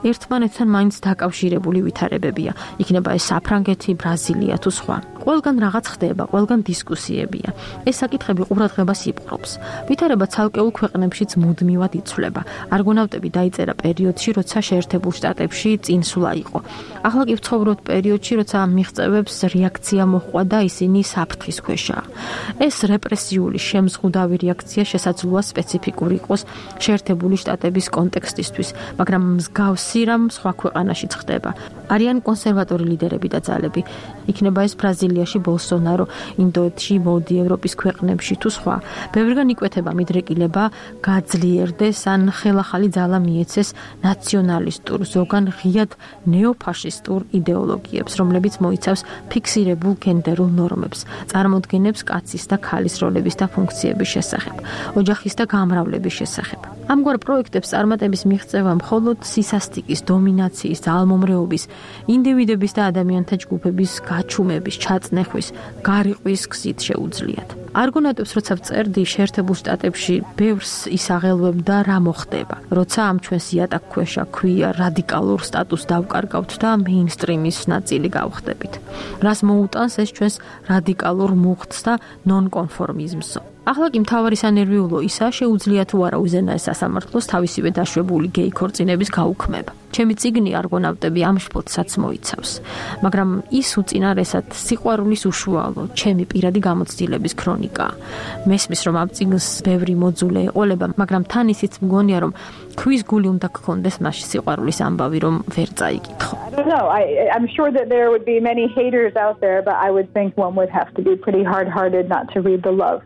[SPEAKER 2] ერთმანეთთან მაინც დაკავშირებული ვითარებებია. იქნება ეს საფრანგეთი, ბრაზილია თუ სხვა. ყველგან რაღაც ხდება, ყველგან დისკუსიებია. ეს საკითხები ყურადღებას იპყრობს. ვითარება ცალკეულ ქვეყნებშიც მუდმივად იცვლება. არგონავტები დაიწერა პერიოდში, როცა შეერთებულ შტატებში წინსვლა იყო. ახლა კი ვცხოვრობთ პერიოდში, როცა მიღწევებს რეაქცია მოჰყვა და ისინი საფრთხის ქვეშაა. ეს რეპრესიული შემზღუდავი რეაქცია შესაძლოა სპეციფიკური იყოს შეერთებული შტატების კონტექსტისთვის, მაგრამ მსგავსი რამ სხვა ქვეყანაშიც ხდება. არიან კონსერვატორი ლიდერები და ძალები. იქნება ეს ბრაზილიაში ბოლსონარო, ინდოეთში, მოდი ევროპის ქვეყნებში თუ სხვა. ბევრგან იკვეთება მიდრეკილება გაძლიერდეს ან ხელახალი ძალა მიეცეს ნაციონალისტურ, ზოგან ღიად ნეოფაშისტურ იდეოლოგიებს, რომლებიც მოიცავს ფიქსირებულ გენდერულ ნორმებს, წარმოდგენებს კაცის და ქალის როლების და ფუნქციების შესახებ, ოჯახის და გამრავლების შესახებ. ამგვარ პროექტებს წარმატების მიღწევა მხოლოდ სისასტიკის, დომინაციის, ძალმომრეობის, ინდივიდების და ადამიანთა ჯგუფების გაჩუმების, ჩაწნეხვის, გარიყვის გზით შეუძლიათ. არგონავტებს როცა ვწერდი შეერთებულ შტატებში ბევრს ისაღელვებდა რა მოხდება, როცა ამ ჩვენს იატაკ ქვეშა ქვია რადიკალურ სტატუსს დავკარგავთ და მეინსტრიმის ნაწილი გავხდებით. რას მოუტანს ეს ჩვენს რადიკალურ მუხტს და ნონკონფორმიზმს. ახლა კი მთავარი სანერვიულო ისა შეუძლია თუ არა უზენაეს სასამართლოს თავისივე დაშვებული გეი ქორწინების გაუქმება. ჩემი წიგნი არგონავტები ამ შფოთსაც მოიცავს, მაგრამ ის უწინარესად სიყვარულის უშუალო, ჩემი პირადი გამოცდილების ქრონიკაა. მესმის რომ ამ წიგნს ბევრი მოძულე ეყოლება, მაგრამ თან ისიც მგონია რომ ქვის გული უნდა გქონდეს მასში სიყვარულის ამბავი, რომ ვერ წაიკითხო.
[SPEAKER 3] I don't know. I, I'm sure that there would be many haters out there, but I would think one would have to be pretty hard-hearted not to read the love.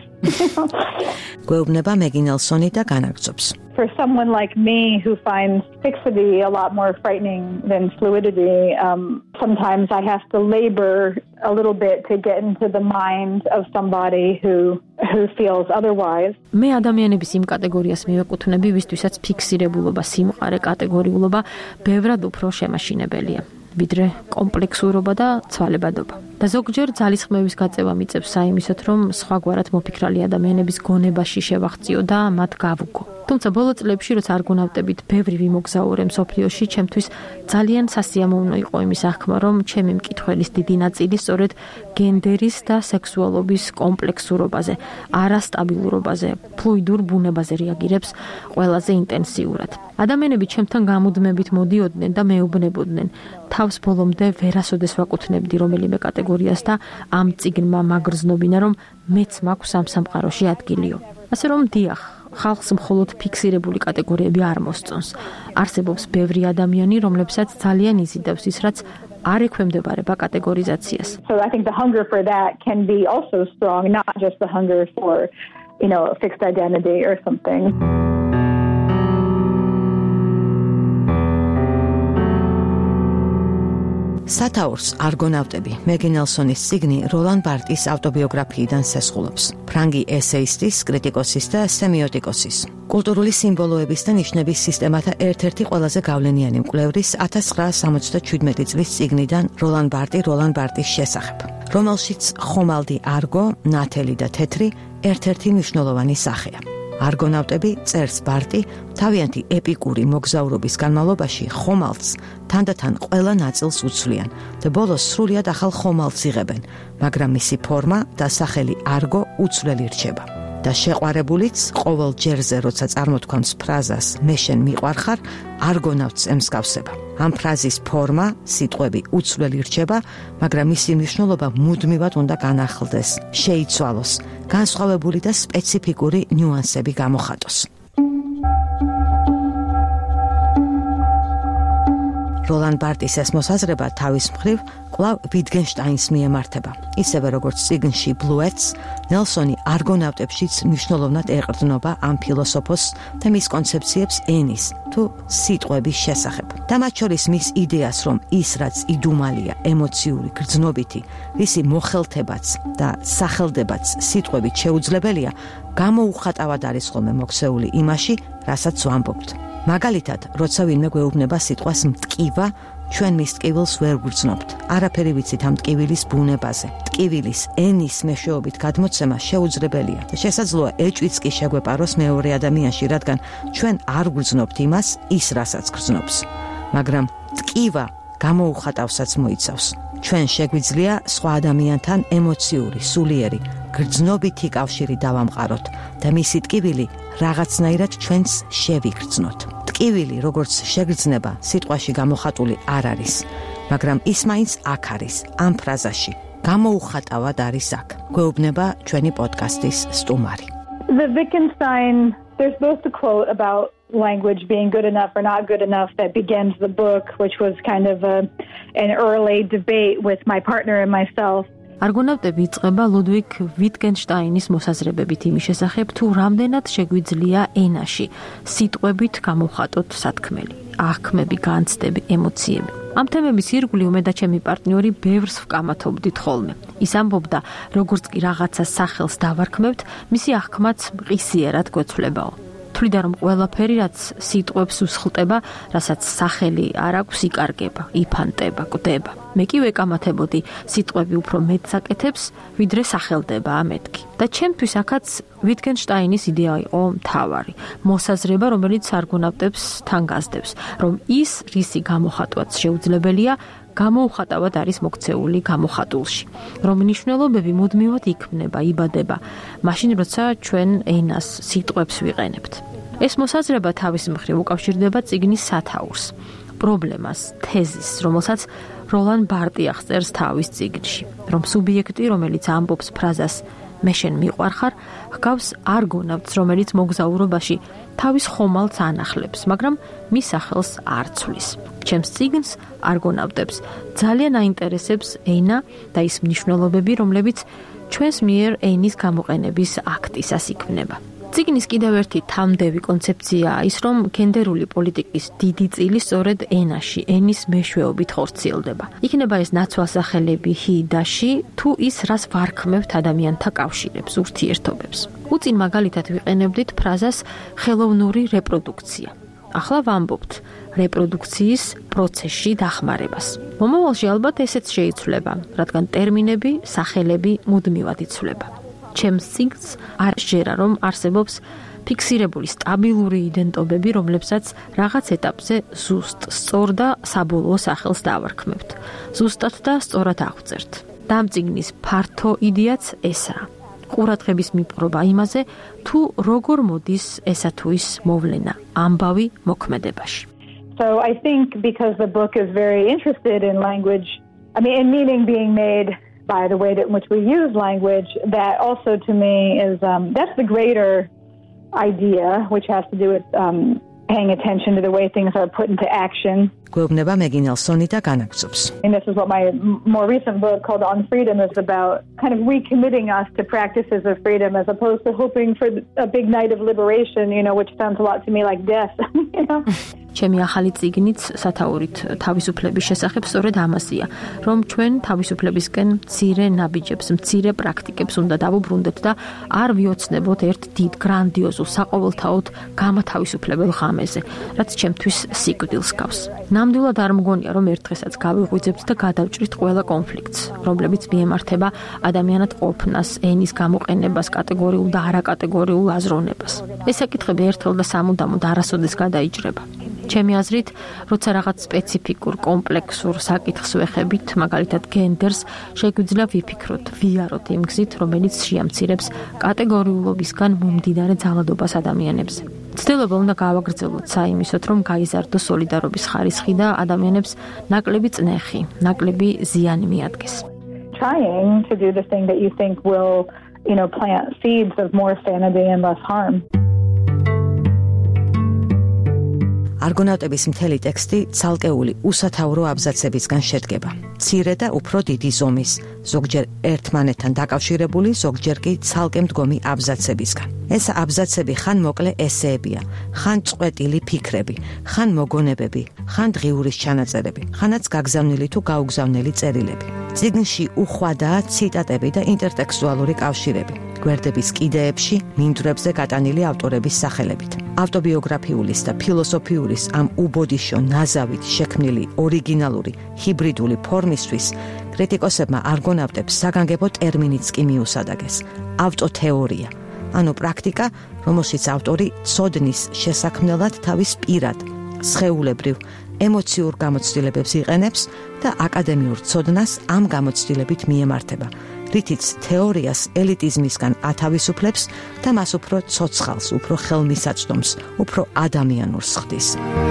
[SPEAKER 1] გვეუბნება მეგი ნელსონი და განაგრძობს.
[SPEAKER 3] For someone like me who finds fixity a lot more frightening than fluidity, um, sometimes I have to labor a little bit to get into the mind of somebody who who feels otherwise.
[SPEAKER 2] მე ადამიანების იმ კატეგორიას მივეკუთვნები, ვისთვისაც ფიქსირებულობა, სიმყარე, კატეგორიულობა ბევრად უფრო შემაშინებელია, ვიდრე კომპლექსურობა და ცვალებადობა. და ზოგჯერ ძალისხმევის გაწევა მიწევს საიმისოთ, რომ სხვაგვარად მოფიქრალი ადამიანების გონებაში შევახციო და მათ გავუგო. თუმცა ბოლო წლებში, როცა არგონავტებით ბევრი ვიმოგზაურე მსოფლიოში, ჩემთვის ძალიან სასიამოვნო იყო იმის აღქმა, რომ ჩემი მკითხველის დიდი ნაწილი სწორედ გენდერის და სექსუალობის კომპლექსურობაზე, არასტაბილურობაზე, ფლუიდურ ბუნებაზე რეაგირებს ყველაზე ინტენსიურად. ადამიანები ჩემთან გამუდმებით მოდიოდნენ და მეუბნებოდნენ, თავს ბოლომდე ვერასოდეს ვაკუთვნებდი რომელიმე კატეგორიას და ამ წიგნმა მაგრძნობინა, რომ მეც მაქვს ამ სამყაროში ადგილიო. ასე რომ დიახ, ხალხს მხოლოდ ფიქსირებული კატეგორიები არ მოსწონს. არსებობს ბევრი ადამიანი, რომლებსაც ძალიან იზიდავს ის, რაც არ ექვემდებარება კატეგორიზაციას.
[SPEAKER 3] So I think the hunger for that can be also strong, not just the hunger for, you know, a fixed identity or something.
[SPEAKER 1] სათაურს არგონავტები მეგი ნელსონის წიგნი როლან ბარტის ავტობიოგრაფიიდან სესხულობს. ფრანგი ესეისტის, კრიტიკოსის და სემიოტიკოსის, კულტურული სიმბოლოების და ნიშნების სისტემათა ერთ-ერთი ყველაზე გავლენიანი მკვლევრის ათას ცხრაასა სამოცდაჩვიდმეტი წლის წიგნიდან როლან ბარტი როლან ბარტის შესახებ, რომელშიც ხომალდი არგო, ნათელი და თეთრი ერთ-ერთი მნიშვნელოვანი სახეა. არგონავტები წერს ბარტი თავიანთი ეპიკური მოგზაურობის განმავლობაში ხომალდს თანდათან ყველა ნაწილს უცვლიან და ბოლოს სრულიად ახალ ხომალდს იღებენ, მაგრამ მისი ფორმა და სახელი არგო უცვლელი რჩება. და შეყვარებულიც ყოველ ჯერზე, როცა წარმოთქვამს ფრაზას მე შენ მიყვარხარ, არგონავტს ემსგავსება. ამ ფრაზის ფორმა, სიტყვები უცვლელი რჩება, მაგრამ მისი მნიშვნელობა მუდმივად უნდა განახლდეს, შეიცვალოს, განსხვავებული და სპეციფიკური ნიუანსები გამოხატოს. როლან ბარტის ეს მოსაზრება თავის მხრივ კვლავ ვიტგენშტაინს მიემართება. ისევე როგორც წიგნში ბლუეტს, ნელსონი არგონავტებშიც მნიშვნელოვნად ეყრდნობა ამ ფილოსოფოსს და მის კონცეფციებს ენის თუ სიტყვების შესახებ. და მათ შორის მის იდეას, რომ ის რაც იდუმალია, ემოციური, გრძნობითი, რისი მოხელთებაც და სახელდებაც სიტყვებით შეუძლებელია, გამოუხატავად არის ხოლმე მოქცეული იმაში, რასაც ვამბობთ. მაგალითად, როცა ვინმე გვეუბნება სიტყვას მტკივა, ჩვენ მის ტკივილს ვერ გვგრძნობთ. არაფერი ვიცით ამ ტკივილის ბუნებაზე. ტკივილის ენის მეშვეობით გადმოცემა შეუძლებელია და შესაძლოა ეჭვიც კი შეგვეპაროს მეორე ადამიანში, რადგან ჩვენ არ გვგრძნობთ იმას, ის რასაც გრძნობს. მაგრამ ტკივა გამოუხატავსაც მოიცავს. ჩვენ შეგვიძლია სხვა ადამიანთან ემოციური, სულიერი, გრძნობითი კავშირი დავამყაროთ და მისი ტკივილი რაღაცნაირად ჩვენს შევიგრძნოთ. ტკივილი, როგორც შეგრძნება, სიტყვაში გამოხატული არ არის, მაგრამ ის მაინც აქ არის, ამ ფრაზაში. გამოუხატავად არის აქ. გვეუბნება ჩვენი პოდკასტის სტუმარი.
[SPEAKER 3] The Wittgenstein, there's both a quote about language being good enough or not good enough that begins the book, which was kind of a, an early debate with my partner and myself.
[SPEAKER 2] არგონავტები იწყება ლუდვიგ ვიტგენშტაინის მოსაზრებებით იმის შესახებ, თუ რამდენად შეგვიძლია ენაში სიტყვებით გამოვხატოთ სათქმელი, აღქმები, განცდები, ემოციები. ამ თემების ირგვლივ მე და ჩემი პარტნიორი ბევრს ვკამათობდით ხოლმე. ის ამბობდა, როგორც კი რაღაცას სახელს დავარქმევთ, მისი აღქმაც მყისიერად გვეცვლებაო. თვლიდა, რომ ყველაფერი, რაც სიტყვებს უსხლტება, რასაც სახელი არ აქვს, იკარგება, იფანტება, კვდება. მე კი ვეკამათებოდი, სიტყვები უფრო მეტს აკეთებს, ვიდრე სახელდება ამეთქი. და ჩემთვის აქაც ვიტგენშტაინის იდეა იყო მთავარი, მოსაზრება, რომელიც არგონავტებს თან გასდევს, რომ ის, რისი გამოხატვაც შეუძლებელია, გამოუხატავად არის მოქცეული გამოხატულში, რომ მნიშვნელობები მუდმივად იქმნება, იბადება, მაშინ როცა ჩვენ ენას, სიტყვებს ვიყენებთ. ეს მოსაზრება თავის მხრივ უკავშირდება წიგნის სათაურს, პრობლემას, თეზისს, რომელსაც როლან ბარტი აღწერს თავის წიგნში, რომ სუბიექტი, რომელიც ამბობს ფრაზას მე შენ მიყვარხარ, ჰგავს არგონავტს, რომელიც მოგზაურობაში თავის ხომალდს ანახლებს, მაგრამ მის სახელს არ ცვლის. ჩემს წიგნს არგონავტებს ძალიან აინტერესებს ენა და ის მნიშვნელობები, რომლებიც ჩვენს მიერ ენის გამოყენების აქტისას იქმნება. წიგნის კიდევ ერთი თამდევი კონცეფციაა ის, რომ გენდერული პოლიტიკის დიდი წილი სწორედ ენაში, ენის მეშვეობით ხორციელდება. იქნება ეს ნაცვალსახელები ჰი და ში, თუ ის რას ვარქმევთ ადამიანთა კავშირებს, ურთიერთობებს. უწინ მაგალითად ვიყენებდით ფრაზას ხელოვნური რეპროდუქცია. ახლა ვამბობთ რეპროდუქციის პროცესში დახმარებას. მომავალში ალბათ ესეც შეიცვლება, რადგან ტერმინები, სახელები მუდმივად იცვლება. ჩემს წიგნს არ შეერა, რომ არსებობს ფიქსირებული სტაბილური იდენტობები, რომლებსაც რაღაც ეტაპზე ზუსტ, სწორ და საბოლოო სახელს დავარქმევთ. ზუსტად და სწორად აღწერთ. და ამ წიგნის ფართო იდეაც ესაა. ყურადღების მიპყრობა იმაზე, თუ როგორ მოდის ესა თუ ის მოვლენა ამბავი მოქმედებაში.
[SPEAKER 3] So I think because the book is very interested in language, I mean, in meaning being made by the way that in which we use language, that also to me is, um, that's the greater idea, which has to do with um, paying attention to the way things are put into action.
[SPEAKER 1] გვეუბნება მეგინელსონი და განაგზობს.
[SPEAKER 3] And this is what my more recent book called On Freedom is about, kind of recommitting us to practices of freedom as opposed to hoping for a big night of liberation, you know, which sounds a lot to me like death, you know.
[SPEAKER 2] ჩემი ახალი წიგნიც სათაურით თავისუფლების შესახებ სწორედ ამასია, რომ ჩვენ თავისუფლებისკენ მცირე ნაბიჯებს, მცირე პრაქტიკებს უნდა დავუბრუნდეთ და არ ვიოცნებოთ ერთ დიდ გრანდიოზულ საყოველთაოდ გამათავისუფლებელ ღამეზე, რაც ჩემთვის სიკვდილს გავს. ნამდვილად არ მგონია, რომ ერთ დღესაც გავიღვიძებთ და გადავჭრით ყველა კონფლიქტს, რომლებიც მიემართება ადამიანად ყოფნას, ენის გამოყენებას, კატეგორიულ და არაკატეგორიულ აზროვნებას. ეს საკითხები ერთხელ და სამუდამოდ არასოდეს გადაიჭრება. ჩემი აზრით, როცა რაღაც სპეციფიკურ, კომპლექსურ საკითხს ვეხებით, მაგალითად გენდერს, შეგვიძლია ვიფიქროთ, ვიაროთ იმ გზით, რომელიც შეამცირებს კატეგორიულობისგან მომდინარე ძალადობას ადამიანებზე. ცდილობა უნდა გავაგრძელოთ საიმისოთ, რომ გაიზარდოს სოლიდარობის ხარისხი და ადამიანებს ნაკლები წნეხი, ნაკლები ზიანი მიადგეს.
[SPEAKER 3] Trying to do the thing that you think will, you know, plant seeds of more sanity and less harm.
[SPEAKER 1] არგონავტების მთელი ტექსტი ცალკეული უსათაურო აბზაცებისგან შედგება. მცირე და უფრო დიდი ზომის, ზოგჯერ ერთმანეთთან დაკავშირებული, ზოგჯერ კი ცალკე მდგომი აბზაცებისგან. ეს აბზაცები ხან მოკლე ესეებია, ხან წყვეტილი ფიქრები, ხან მოგონებები, ხან დღიურის ჩანაწერები, ხანაც გაგზავნილი თუ გაუგზავნელი წერილები. წიგნში უხვადაა ციტატები და ინტერტექსტუალური კავშირები, გვერდების კიდეებში, მინდვრებზე გატანილი ავტორების სახელებით. ავტობიოგრაფიულის და ფილოსოფიურის ამ უბოდიშო ნაზავით შექმნილი ორიგინალური ჰიბრიდული ფორმისთვის კრიტიკოსებმა არგონავტებს საგანგებო ტერმინიც კი მიუსადაგეს: ავტოთეორია, ანუ პრაქტიკა, რომელშიც ავტორი ცოდნის შესაქმნელად თავის პირად, სხეულებრივ ემოციურ გამოცდილებებს იყენებს და აკადემიურ ცოდნას ამ გამოცდილებით მიემართება, რითიც თეორიას ელიტიზმისგან ათავისუფლებს და მას უფრო ცოცხალს, უფრო ხელმისაწვდომს, უფრო ადამიანურს ხდის.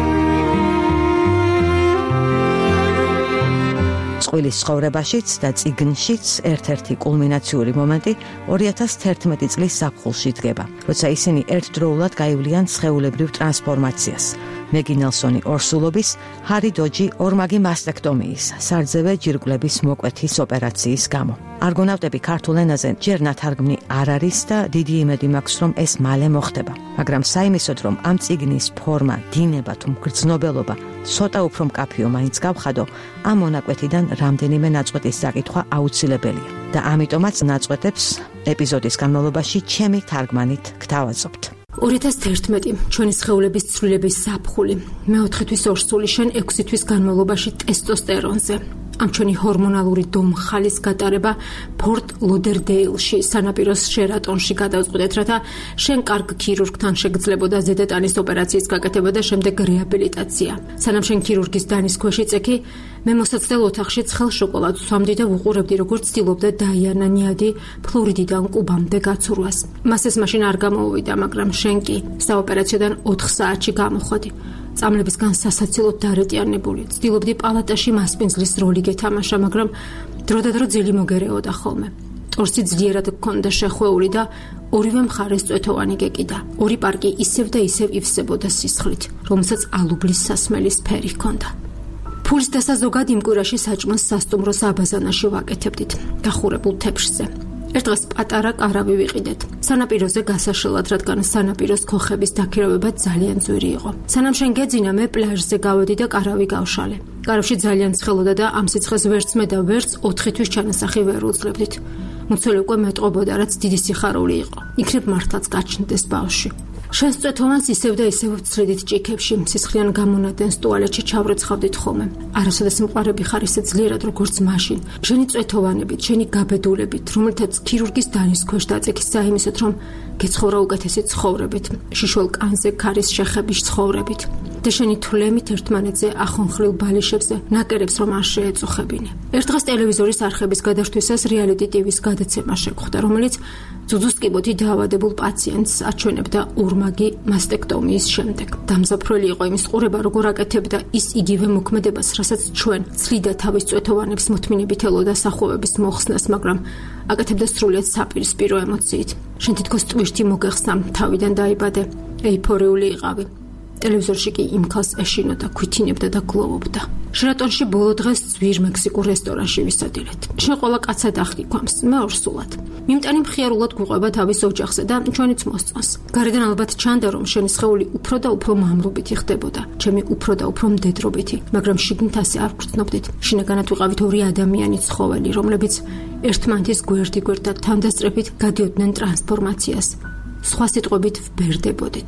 [SPEAKER 1] წყვილის ცხოვრებაშიც და წიგნშიც ერთ-ერთი კულმინაციური მომენტი ორი ათას თერთმეტი წლის ზაფხულში დგება, როცა ისინი ერთდროულად გაივლიან სხეულებრივ ტრანსფორმაციას. მეგი ნელსონი ორსულობის, ჰარი დოჯი ორმაგი მასტექტომიის, სარძევე ჯირკვლების მოკვეთის ოპერაციის გამო. არგონავტები ქართულ ენაზე ჯერ ნათარგმნი არ არის და დიდი იმედი მაქვს, რომ ეს მალე მოხდება. მაგრამ საიმისოდ, რომ ამ წიგნის ფორმა, დინება თუ მგრძნობელობა ცოტა უფრო მკაფიო მაინც გავხადო, ამ მონაკვეთიდან რამდენიმე ნაწყვეტის საკითხვა აუცილებელია და ამიტომაც ნაწყვეტებს ეპიზოდის განმავლობაში ჩემი თარგმანით გთავაზობთ.
[SPEAKER 2] ორი ათას თერთმეტი ჩვენი სხეულების ცვლილების ზაფხული. მეოთხე თვის ორსული შენ ექვსი თვის განმავლობაში ტესტოსტერონზე. ამ ჩვენი ჰორმონალური დომხალის გატარება ფორტ ლოდერდეილში, სანაპიროს შერატონში გადავწყვეტეთ, რათა შენ კარგ ქირურგთან შეგძლებოდა ზედატანის ოპერაციის გაკეთება და შემდეგ რეაბილიტაცია. სანამ შენ ქირურგის დანის ქვეშ იწექი, მე მოსაცდელ ოთახში ცხელ შოკოლადს ვსვამდი და ვუყურებდი, როგორც ცდილობდა დაიანა ნიადი ფლორიდიდან კუბამდე გაცურვას. მას ეს მაშინ არ გამოუვიდა, მაგრამ შენ კი საოპერაციოდან ოთხ საათში გამოხვედი. წამლებისგან სასაცილოდ დარეტიანებული, ცდილობდი პალატაში მასპინძლის როლი გეთამაშა, მაგრამ დროდადრო ძილი მოგერეოდა ხოლმე. ტორსი ძლიერად გქონდა შეხვეული და ორივე მხარეს წვეთოვანი გეკიდა. ორი პარკი ისევ და ისევ ივსებოდა სისხლით, რომელსაც ალუბლის სასმელის ფერი ჰქონდა. ფულის დასაზოგად იმ კვირაში საჭმელს სასტუმროს აბაზანაში ვაკეთებდით, დახურებულ თეფშზე. ერთ დღეს პატარა კარავი ვიყიდეთ. სანაპიროზე გასაშლელად, რადგან სანაპიროს ქოხების დაქირავება ძალიან ძვირი იყო. სანამ შენ გეძინა, მე პლაჟზე გავედი და კარავი გავშალე. კარავში ძალიან ცხელოდა და ამ სიცხეს ვერც მე და ვერც ოთხი თვის ჩანასახი ვერ უძლებდით. მუცელი უკვე მეტყობოდა, რაც დიდი სიხარული იყო. იქნებ მართლაც გაჩნდეს ბავშვი. შენ წვეთოვანს ისევ და ისევ ვცლიდით ჭიქებში, სისხლიან გამონადენს ტუალეტში ჩავრეცხავდით ხოლმე. არასოდეს მყარები ხარ ისე ძლიერად, როგორც მაშინ. შენი წვეთოვანებით, შენი გაბედულებით, რომელთაც ქირურგის დანის ქვეშ დაწექის საიმისოდ, რომ გეცხოვრა უკეთესი ცხოვრებით, შიშველ კანზე ქარის შეხების ცხოვრებით და შენი თვლემით ერთმანეთზე ახონხლილ ბალიშებზე ნაკერებს რომ არ შეეწუხებინე. ერთ დღეს ტელევიზორის არხების გადაშვისას რეალიტი ტივის გადაცემა შეგვხვდა, რომელიც ძუძუს კიბოთი დაავადებულ პაციენტს აჩვენებდა ორმაგი მასტექტომიის შემდეგ. დამზაფრელი იყო იმის ყურება, როგორ აკეთებდა ის იგივე მოქმედებას, რასაც ჩვენ ცლიდა თავის წვეთოვანებს მოთმინებით ელოდა სახუებების მოხსნას, მაგრამ აკეთებდა სრულიად საპირისპირო ემოციით. შენ თითქოს ტვირთი მოგეხსნა, თავიდან დაიბადე, ეიფორიული იყავი. ტელევიზორში კი იმ ქალს ეშინოდა, ქვითინებდა და გლოვობდა. შერატონში ბოლო დღეს ძვირ მექსიკურ რესტორანში ვისადილეთ. შენ ყველა კაცად ახკი ქვამს, მე ორსულად. მიმტანი მხიარულად გვიყვება თავის ოჯახზე და ჩვენიც მოსწონს. გარედან ალბათ ჩანდა, რომ შენი სხეული უფრო და უფრო მამრობითი ხდებოდა, ჩემი უფრო და უფრო მდედრობითი, მაგრამ შიგნით ასე არ გვწნობდით. შინაგანად ვიყავით ორი ადამიანი ცხოველი, რომლებიც ერთმანეთის გვერდ-იგვერდ და თანდასწრებით გადიოდნენ ტრანსფორმაციას. სხვა სიტყვებით ვბერდებოდით.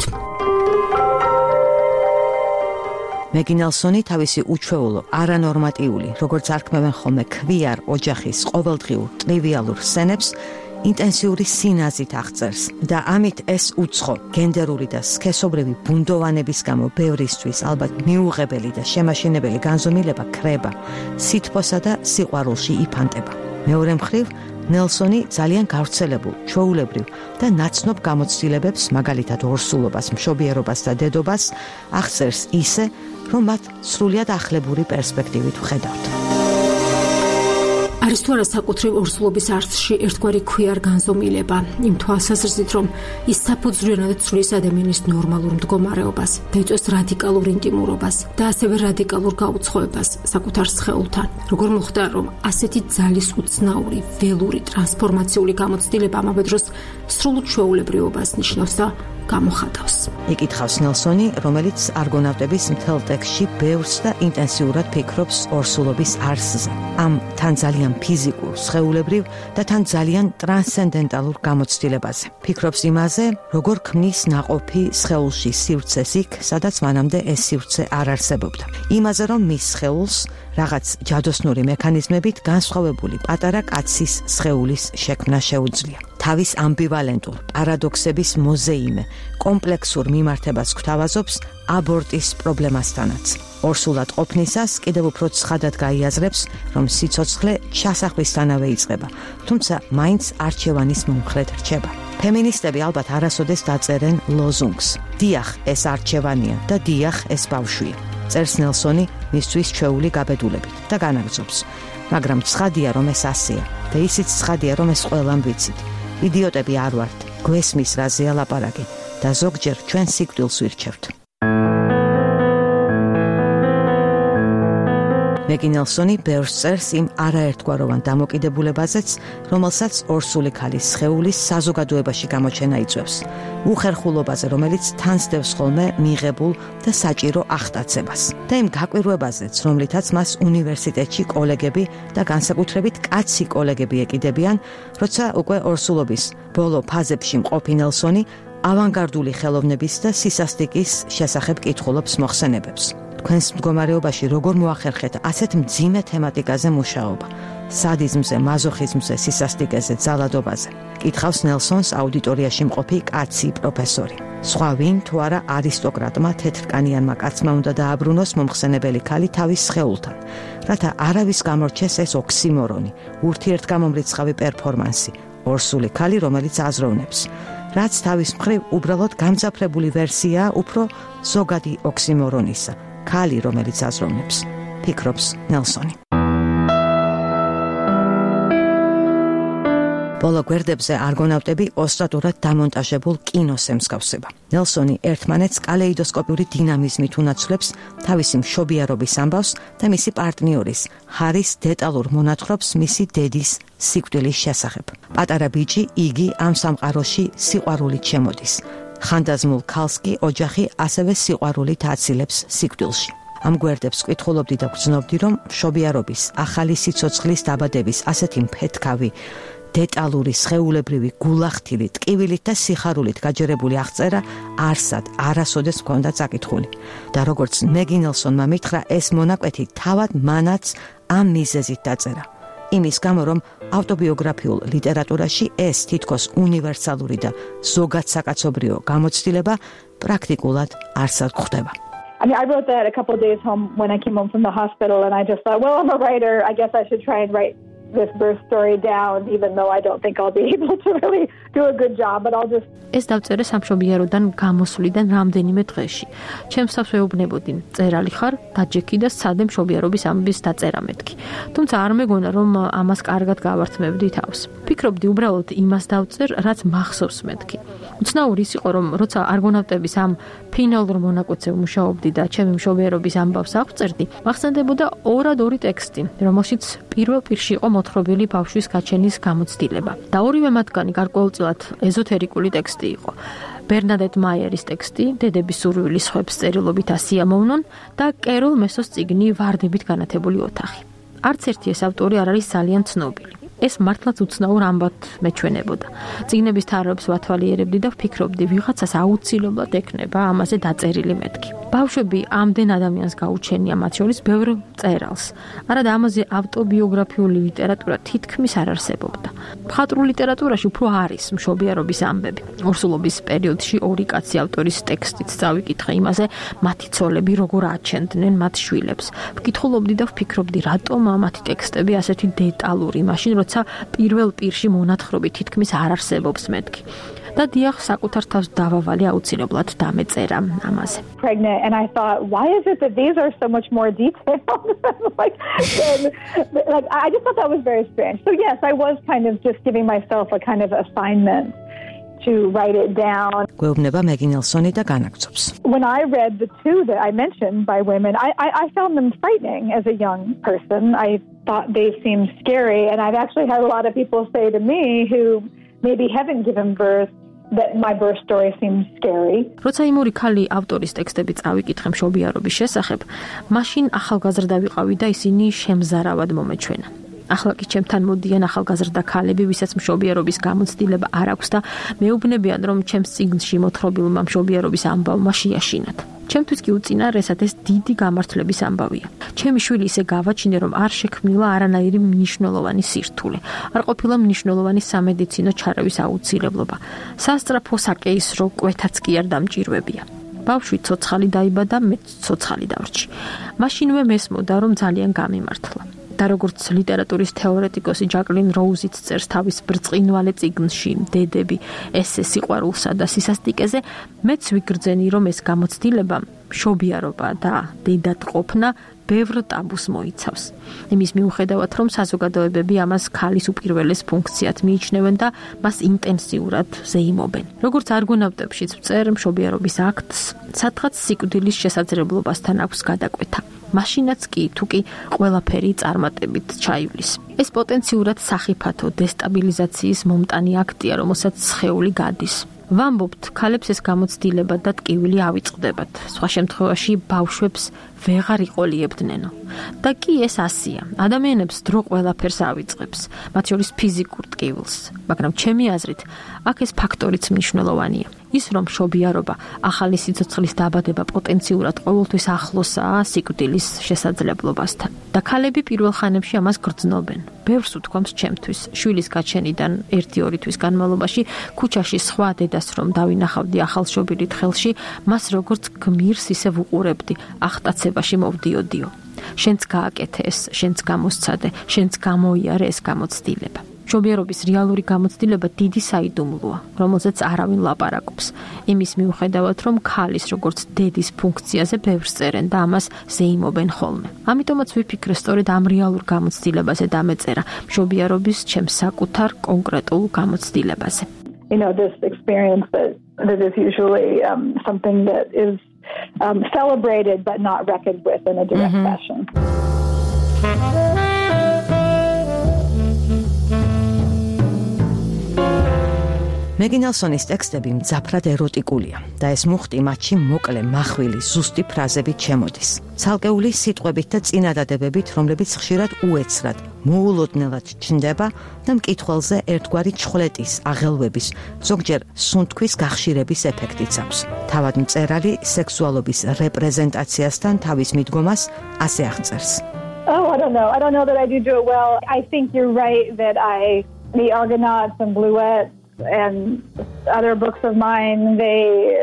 [SPEAKER 1] მეგი ნელსონი თავისი უჩვეულო, არანორმატიული, როგორც არქმევენ ხოლმე ქვიარ ოჯახის ყოველდღიურ ტრივიალურ სცენებს ინტენსიური სინაზით აღწერს და ამით ეს უცხო, გენდერული და სქესობრივი ბუნდოვანების გამო ბევრისთვის ალბათ მიუღებელი და შემაშინებელი განზომილება ქრება, სითბოსა და სიყვარულში იფანტება. მეორე მხრივ, ნელსონი ძალიან გავრცელებულ, ჩვეულებრივ და ნაცნობ გამოცდილებებს, მაგალითად ორსულობას, მშობიარობას და დედობას აღწერს ისე, რომ მათ სრულიად ახლებური პერსპექტივით ვხედავთ.
[SPEAKER 2] არის თუ არა საკუთრივ ორსულობის არსში ერთგვარი ქვიარ განზომილება, იმ თვალსაზრისით, რომ ის საფუძვლიანად ცვლის ადამიანის ნორმალურ მდგომარეობას, დაიწვევს რადიკალურ ინტიმურობას და ასევე რადიკალურ გაუცხოებას საკუთარ სხეულთან. როგორ მოხდა, რომ ასეთი ძალის უცნაური, ველური, ტრანსფორმაციული გამოცდილება ამავე დროს სრულ ჩვეულებრივობას ნიშნავს და გამოხატავს.
[SPEAKER 1] იკითხავს ნელსონი, რომელიც არგონავტების მთელ ტექსტში ბევრს და ინტენსიურად ფიქრობს ორსულობის არსზე. ამ თან ძალიან ფიზიკურ, სხეულებრივ და თან ძალიან ტრანსცენდენტალურ გამოცდილებაზე. ფიქრობს იმაზე, როგორ ქმნის ნაყოფი სხეულში სივრცეს იქ, სადაც მანამდე ეს სივრცე არ არსებობდა. იმაზე, რომ მის სხეულს რაღაც ჯადოსნური მექანიზმებით განსხვავებული პატარა კაცის სხეულის შექმნა შეუძლია. თავის ამბივალენტურ პარადოქსების მოზეიმე, კომპლექსურ მიმართებას გვთავაზობს აბორტის პრობლემასთანაც. ორსულად ყოფნისას კიდევ უფრო ცხადად გაიაზრებს, რომ სიცოცხლე ჩასახვისთანავე იწყება, თუმცა მაინც არჩევანის მომხრედ რჩება. ფემინისტები ალბათ არასოდეს დაწერენ ლოზუნგს: დიახ, ეს არჩევანია და დიახ, ეს ბავშვია. წერს ნელსონი მისთვის ჩვეული გაბედულებით და განაგრძობს. მაგრამ ცხადია, რომ ეს ასეა და ისიც ცხადია, რომ ეს ყველამ ვიცით. იდიოტები არ ვართ, გვესმის რაზეა ლაპარაკი და ზოგჯერ ჩვენ სიკვდილს ვირჩევთ. მეგი ნელსონი ბევრს წერს იმ არაერთგვაროვან დამოკიდებულებაზეც, რომელსაც ორსული ქალის სხეულის საზოგადოებაში გამოჩენა იწვევს. უხერხულობაზე, რომელიც თანსდევს ხოლმე მიღებულ და საჭირო ახტაცებას. და იმ გაკვირვებაზეც, რომლითაც მას უნივერსიტეტში კოლეგები და განსაკუთრებით კაცი კოლეგები ეკიდებიან, როცა უკვე ორსულობის ბოლო ფაზებში მყოფი ნელსონი ავანგარდული ხელოვნების და სისასტიკის შესახებ კითხულობს მოხსენებებს. თქვენს მდგომარეობაში როგორ მოახერხეთ ასეთ მძიმე თემატიკაზე მუშაობა? სადიზმზე, მაზოხიზმზე, სისასტიკეზე, ძალადობაზე. კითხავს ნელსონს აუდიტორიაში მყოფი კაცი პროფესორი. სხვა ვინ თუ არა არისტოკრატმა თეთრკანიანმა კაცმა უნდა დააბრუნოს მომხსენებელი ქალი თავის სხეულთან, რათა არავის გამორჩეს ეს ოქსიმორონი, ურთიერთგამომრიცხავი პერფორმანსი, ორსული ქალი, რომელიც აზროვნებს. რაც თავის მხრივ უბრალოდ გამძაფრებული ვერსიაა უფრო ზოგადი ოქსიმორონისა. ქალი, რომელიც აზროვნებს, ფიქრობს ნელსონი. ბოლო გვერდებზე არგონავტები ოსტატურად დამონტაჟებულ კინოს ემსგავსება. ნელსონი ერთმანეთს კალეიდოსკოპიური დინამიზმით უნაცვლებს თავისი მშობიარობის ამბავს და მისი პარტნიორის, ჰარის დეტალურ მონათხრობს მისი დედის სიკვდილის შესახებ. პატარა ბიჭი იგი ამ სამყაროში სიყვარულით შემოდის. ხანდაზმულ ქალს კი ოჯახი ასევე სიყვარულით აცილებს სიკვდილში. ამ გვერდებს ვკითხულობდი და ვგრძნობდი, რომ მშობიარობის, ახალი სიცოცხლის დაბადების ასეთი მფეთქავი, დეტალური, სხეულებრივი, გულახთილი, ტკივილით და სიხარულით გაჯერებული აღწერა არსად არასოდეს მქონდა წაკითხული. და როგორც მეგი ნელსონმა მითხრა, ეს მონაკვეთი თავად მანაც ამ მიზეზით დაწერა. იმის გამო, რომ ავტობიოგრაფიულ ლიტერატურაში ეს თითქოს უნივერსალური და ზოგად საკაცობრიო გამოცდილება პრაქტიკულად არსად გვხვდება.
[SPEAKER 3] I mean, I wrote that a couple of days home when I came home from the hospital, and I just thought, well, I'm a writer. I guess I should try and write this birth story down, even though I don't think I'll be able to really do a good job, but I'll just...
[SPEAKER 2] ეს დავწერე სამშობიაროდან გამოსვლიდან რამდენიმე დღეში. ჩემს თავს ვეუბნებოდი, წერალი ხარ, დაჯექი და სცადე მშობიარობის ამბის დაწერა მეთქი. თუმცა არ მეგონა, რომ ამას კარგად გავართმევდი თავს. ფიქრობდი უბრალოდ იმას დავწერ, რაც მახსოვს მეთქი. უცნაური ის იყო, რომ როცა არგონავტების ამ ფინალურ მონაკვეთზე ვმუშაობდი და ჩემი მშობიარობის ამბავს აღწერდი, მახსენდებოდა ორად ორი ტექსტი, რომელშიც პირველ პირში იყო მოთხრობილი ბავშვის გაჩენის გამოცდილება. და ორივე მათგანი გარკვეულწილად ეზოთერიკული ტექსტი იყო. ბერნადეტ მაიერის ტექსტი, დედების სურვილის სხვებს წერილობით ასიამოვნონ და კეროლ მესოს წიგნი ვარდებით განათებული ოთახი. არც ერთი ეს ავტორი არ არის ძალიან ცნობილი. ეს მართლაც უცნაურ ამბად მეჩვენებოდა. წიგნების თაროებს ვათვალიერებდი და ვფიქრობდი, ვიღაცას აუცილებლად ექნება ამაზე დაწერილი მეთქი. ბავშვები ამდენ ადამიანს გაუჩენია, მათ შორის ბევრ მწერალს. არადა ამაზე ავტობიოგრაფიული ლიტერატურა თითქმის არ არსებობდა. მხატვრულ ლიტერატურაში უფრო არის მშობიარობის ამბები. ორსულობის პერიოდში ორი კაცი ავტორის ტექსტიც წავიკითხე იმაზე, მათი ცოლები როგორ აჩენდნენ მათ შვილებს. ვკითხულობდი და ვფიქრობდი, რატომ მათი ტექსტები ასეთი დეტალური, მაშინ როცა პირველ პირში მონათხრობი თითქმის არ არსებობს მეთქი. და დიახ, საკუთარ თავს დავავალი აუცილებლად დამეწერა ამაზე.
[SPEAKER 3] Pregnant, and I thought, why is it that these are so much more detailed? like, and, like, I just thought that was very strange. So yes, I was kind of just giving myself a kind of assignment to write it down.
[SPEAKER 1] გვეუბნება მეგი ნელსონი და განაგრძობს.
[SPEAKER 3] When I read the two that I mentioned by women, I, I, I found them frightening as a young person. I thought they seemed scary, and I've actually had a lot of people say to me who maybe haven't given birth that my birth story seems scary.
[SPEAKER 2] როცა იმ ორი ქალი ავტორის ტექსტები წავიკითხე მშობიარობის შესახებ, მაშინ ახალგაზრდა ვიყავი და ისინი შემზარავად მომეჩვენა. ახლა კი ჩემთან მოდიან ახალგაზრდა ქალები, ვისაც მშობიარობის გამოცდილება არ აქვს და მეუბნებიან, რომ ჩემს წიგნში მოთხრობილმა მშობიარობის ამბავმა შეაშინათ. ჩემთვის კი უწინარესად ეს დიდი გამართლების ამბავია. ჩემი შვილი ისე გავაჩინე, რომ არ შექმნილა არანაირი მნიშვნელოვანი სირთულე. არ ყოფილა მნიშვნელოვანი სამედიცინო ჩარევის აუცილებლობა. სასწრაფო საკეისრო კვეთაც კი არ დამჭირვებია. ბავშვი ცოცხალი დაიბადა, მეც ცოცხალი დავრჩი. მაშინვე მესმოდა, რომ ძალიან გამიმართლა. და როგორც ლიტერატურის თეორეტიკოსი ჯაკლინ როუზიც წერს თავის ბრწყინვალე წიგნში დედები ესე სიყვარულსა და სისასტიკეზე, მეც ვიგრძენი, რომ ეს გამოცდილება მშობიარობა და დედად ყოფნა ბევრ ტაბუს მოიცავს. იმის მიუხედავად, რომ საზოგადოებები ამას ქალის უპირველეს ფუნქციად მიიჩნევენ და მას ინტენსიურად ზეიმობენ. როგორც არგონავტებშიც ვწერ, მშობიარობის აქტს სადღაც სიკვდილის შესაძლებლობასთან აქვს გადაკვეთა. მაშინაც კი თუ კი ყველაფერი წარმატებით ჩაივლის. ეს პოტენციურად სახიფათო დესტაბილიზაციის მომტანი აქტია, რომელსაც სხეული გადის. ვამბობთ, ქალებს ეს გამოცდილება და ტკივილი ავიწყდებათ. სხვა შემთხვევაში ბავშვებს ვეღარ იყოლიებდნენო. და კი ეს ასია. ადამიანებს დრო ყველაფერს ავიწყებს, მათ შორის ფიზიკურ ტკივილს. მაგრამ ჩემი აზრით, აქ ეს ფაქტორიც მნიშვნელოვანია. ის რომ მშობიარობა ახალი სიცოცხლის დაბადება პოტენციურად ყოველთვის ახლოსაა სიკვდილის შესაძლებლობასთან. და ქალები პირველ ხანებში ამას გრძნობენ. ბევრს უთქვამს ჩემთვის, შვილის გაჩენიდან ერთი-ორი თვის განმავლობაში ქუჩაში სხვა დედას რომ დავინახავდი ახალშობილით ხელში, მას როგორც გმირს ისე ვუყურებდი, ახტაცებაში მოვდიოდიო. შენც გააკეთე ეს, შენც გამოსცადე, შენც გამოიარე ეს გამოცდილება. მშობიარობის რეალური გამოცდილება დიდი საიდუმლოა, რომელზეც არავინ ლაპარაკობს. იმის მიუხედავად, რომ ქალის როგორც დედის ფუნქციაზე ბევრს წერენ და ამას ზეიმობენ ხოლმე. ამიტომაც ვიფიქრე სწორედ ამ რეალურ გამოცდილებაზე დამეწერა, მშობიარობის ჩემს საკუთარ კონკრეტულ გამოცდილებაზე.
[SPEAKER 3] You know, this experience that that is usually um, something that is um, celebrated but not reckoned with in a direct mm-hmm. fashion.
[SPEAKER 1] მეგი ნელსონის ტექსტები მძაფრად ეროტიკულია და ეს მუხტი მათში მოკლე, მახვილი, ზუსტი ფრაზებით შემოდის. ცალკეული სიტყვებით და წინადადებებით, რომლებიც ხშირად უეცრად, მოულოდნელად ჩნდება და მკითხველზე ერთგვარი ჩხვლეტის, აღელვების, ზოგჯერ სუნთქვის გახშირების ეფექტიც აქვს. თავად მწერალი სექსუალობის რეპრეზენტაციასთან თავის მიდგომას ასე აღწერს.
[SPEAKER 3] Oh, I don't know. I don't know that I do do it well. I think you're right that I the Argonauts and Bluets and other books of mine, they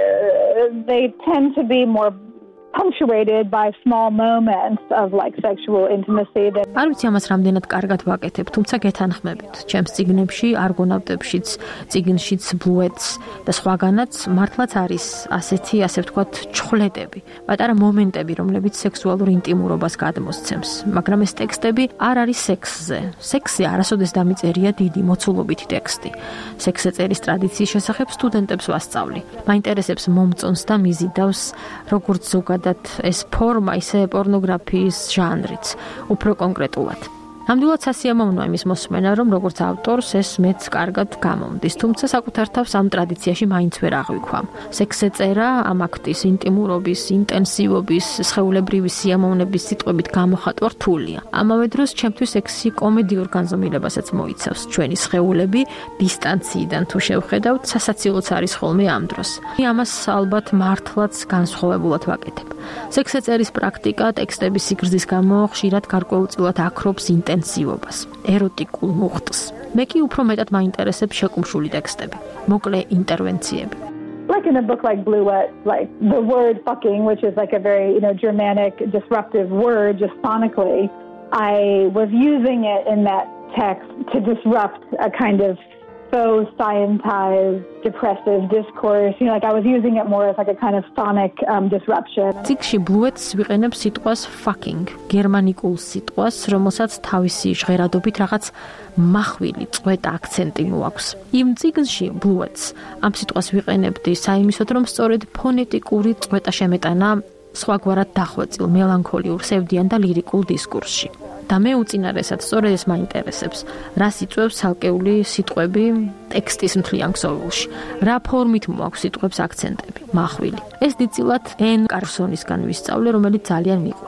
[SPEAKER 3] uh, they tend to be more punctuated by small moments of like sexual intimacy that
[SPEAKER 2] არ ვიცი ამას რამდენად კარგად ვაკეთებ, თუმცა გეთანხმებით. ჩემს წიგნებში, არგონავტებშიც, წიგნშიც, ბლუეტს და სხვაგანაც მართლაც არის ასეთი, ასე ვთქვათ, ჩხვლეტები, პატარა მომენტები, რომლებიც სექსუალურ ინტიმურობას გადმოსცემს. მაგრამ ეს ტექსტები არ არის სექსზე. სექსზე არასოდეს დამიწერია დიდი მოცულობითი ტექსტი. სექსზე წერის ტრადიციის შესახებ სტუდენტებს ვასწავლი. მაინტერესებს მომწონს და მიზიდავს, როგორც ზოგადად ეს ფორმა ისე პორნოგრაფიის ჟანრიც, უფრო კონკრეტულად. ნამდვილად სასიამოვნოა იმის მოსმენა, რომ როგორც ავტორს ეს მეც კარგად გამომდის, თუმცა საკუთარ თავს ამ ტრადიციაში მაინც ვერ აღვიქვამ. სექსზე წერა ამ აქტის ინტიმურობის, ინტენსივობის, სხეულებრივი სიამოვნების სიტყვებით გამოხატვა რთულია. ამავე დროს ჩემთვის სექსი კომედიურ განზომილებასაც მოიცავს. ჩვენი სხეულები დისტანციიდან თუ შევხედავთ, სასაცილოც არის ხოლმე ამ დროს. ამას ალბათ მართლაც განსხვავებულად ვაკეთებ. სექსზე წერის პრაქტიკა ტექსტების სიგრძის გამო ხშირად გარკვეულწილად აქრობს ინტენსივობას, ეროტიკულ მუხტს. მე კი უფრო მეტად მაინტერესებს შეკუმშული ტექსტები, მოკლე ინტერვენციები.
[SPEAKER 3] Like in a book like Bluet, like the word fucking, which is like a very, you know, Germanic, disruptive word, just phonically, I was using it in that text to disrupt a kind of faux scientized, depressive discourse. You know, like I was using it more as like a kind of sonic um, disruption.
[SPEAKER 2] წიგნში ბლუეტს ვიყენებ სიტყვას fucking, გერმანიკულ სიტყვას, რომელსაც თავისი ჟღერადობით რაღაც მახვილი, წვეტა აქცენტი მოაქვს. იმ წიგნში ბლუეტს ამ სიტყვას ვიყენებდი საიმისოდ, რომ სწორედ ფონეტიკური წვეტა შემეტანა სხვაგვარად დახვეწილ, მელანქოლიურ, სევდიან და ლირიკულ დისკურსში. და მე უწინარესად სწორედ ეს მაინტერესებს, რას იწვევს ცალკეული სიტყვები ტექსტის მთლიან ქსოვილში, რა ფორმით მოაქვს სიტყვებს აქცენტები, მახვილი. ეს დიდწილად ენ კარსონისგან ვისწავლე, რომელიც ძალიან მიყვარს.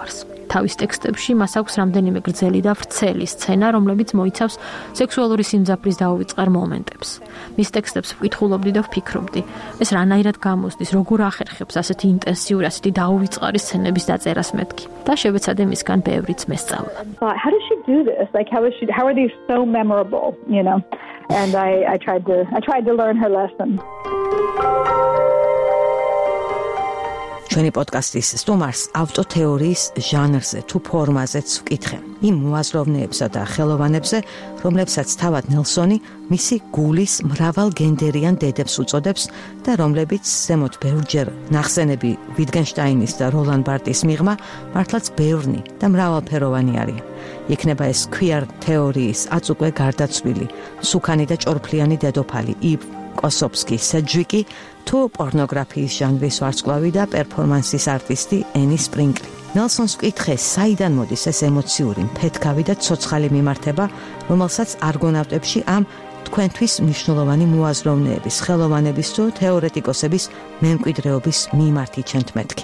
[SPEAKER 2] თავის ტექსტებში მას აქვს რამდენიმე გრძელი და ვრცელი სცენა, რომლებიც მოიცავს სექსუალური სიმძაფრის დაუვიწყარ მომენტებს. მის ტექსტებს ვკითხულობდი და ვფიქრობდი, ეს რანაირად გამოსდის, როგორ ახერხებს ასეთი ინტენსიური, ასეთი დაუვიწყარი სცენების დაწერას მეთქი. და შევეცადე მისგან ბევრიც მესწავლა.
[SPEAKER 3] How does she do this? Like how is she how are these so memorable, you know? And I I tried to I tried to learn her lesson.
[SPEAKER 1] ჩვენი პოდკასტის სტუმარს ავტოთეორიის ჟანრზე თუ ფორმაზეც ვკითხე. იმ მოაზროვნეებსა და ხელოვანებზე, რომლებსაც თავად ნელსონი მისი გულის მრავალ გენდერიან დედებს უწოდებს და რომლებიც ზემოთ ბევრჯერ ნახსენები ვიტგენშტაინის და როლან ბარტის მიღმა მართლაც ბევრნი და მრავალფეროვანი არიან. იქნება ეს queer თეორიის აწუკვე გარდაცვლილი, სუქანი და ჭორფლიანი დედოფალი ივ კოსოფსკი სეჯვიკი თუ პორნოგრაფიის ჟანრის ვარსკვლავი და პერფორმანსის არტისტი ენი სპრინგლი. ნელსონს ვკითხე, საიდან მოდის ეს ემოციური, მფეთქავი და ცოცხალი მიმართება, რომელსაც არგონავტებში ამ თქვენთვის მნიშვნელოვანი მოაზროვნეების, ხელოვანების თუ თეორეტიკოსების მემკვიდრეობის მიმართი ჩემთ მეთქი.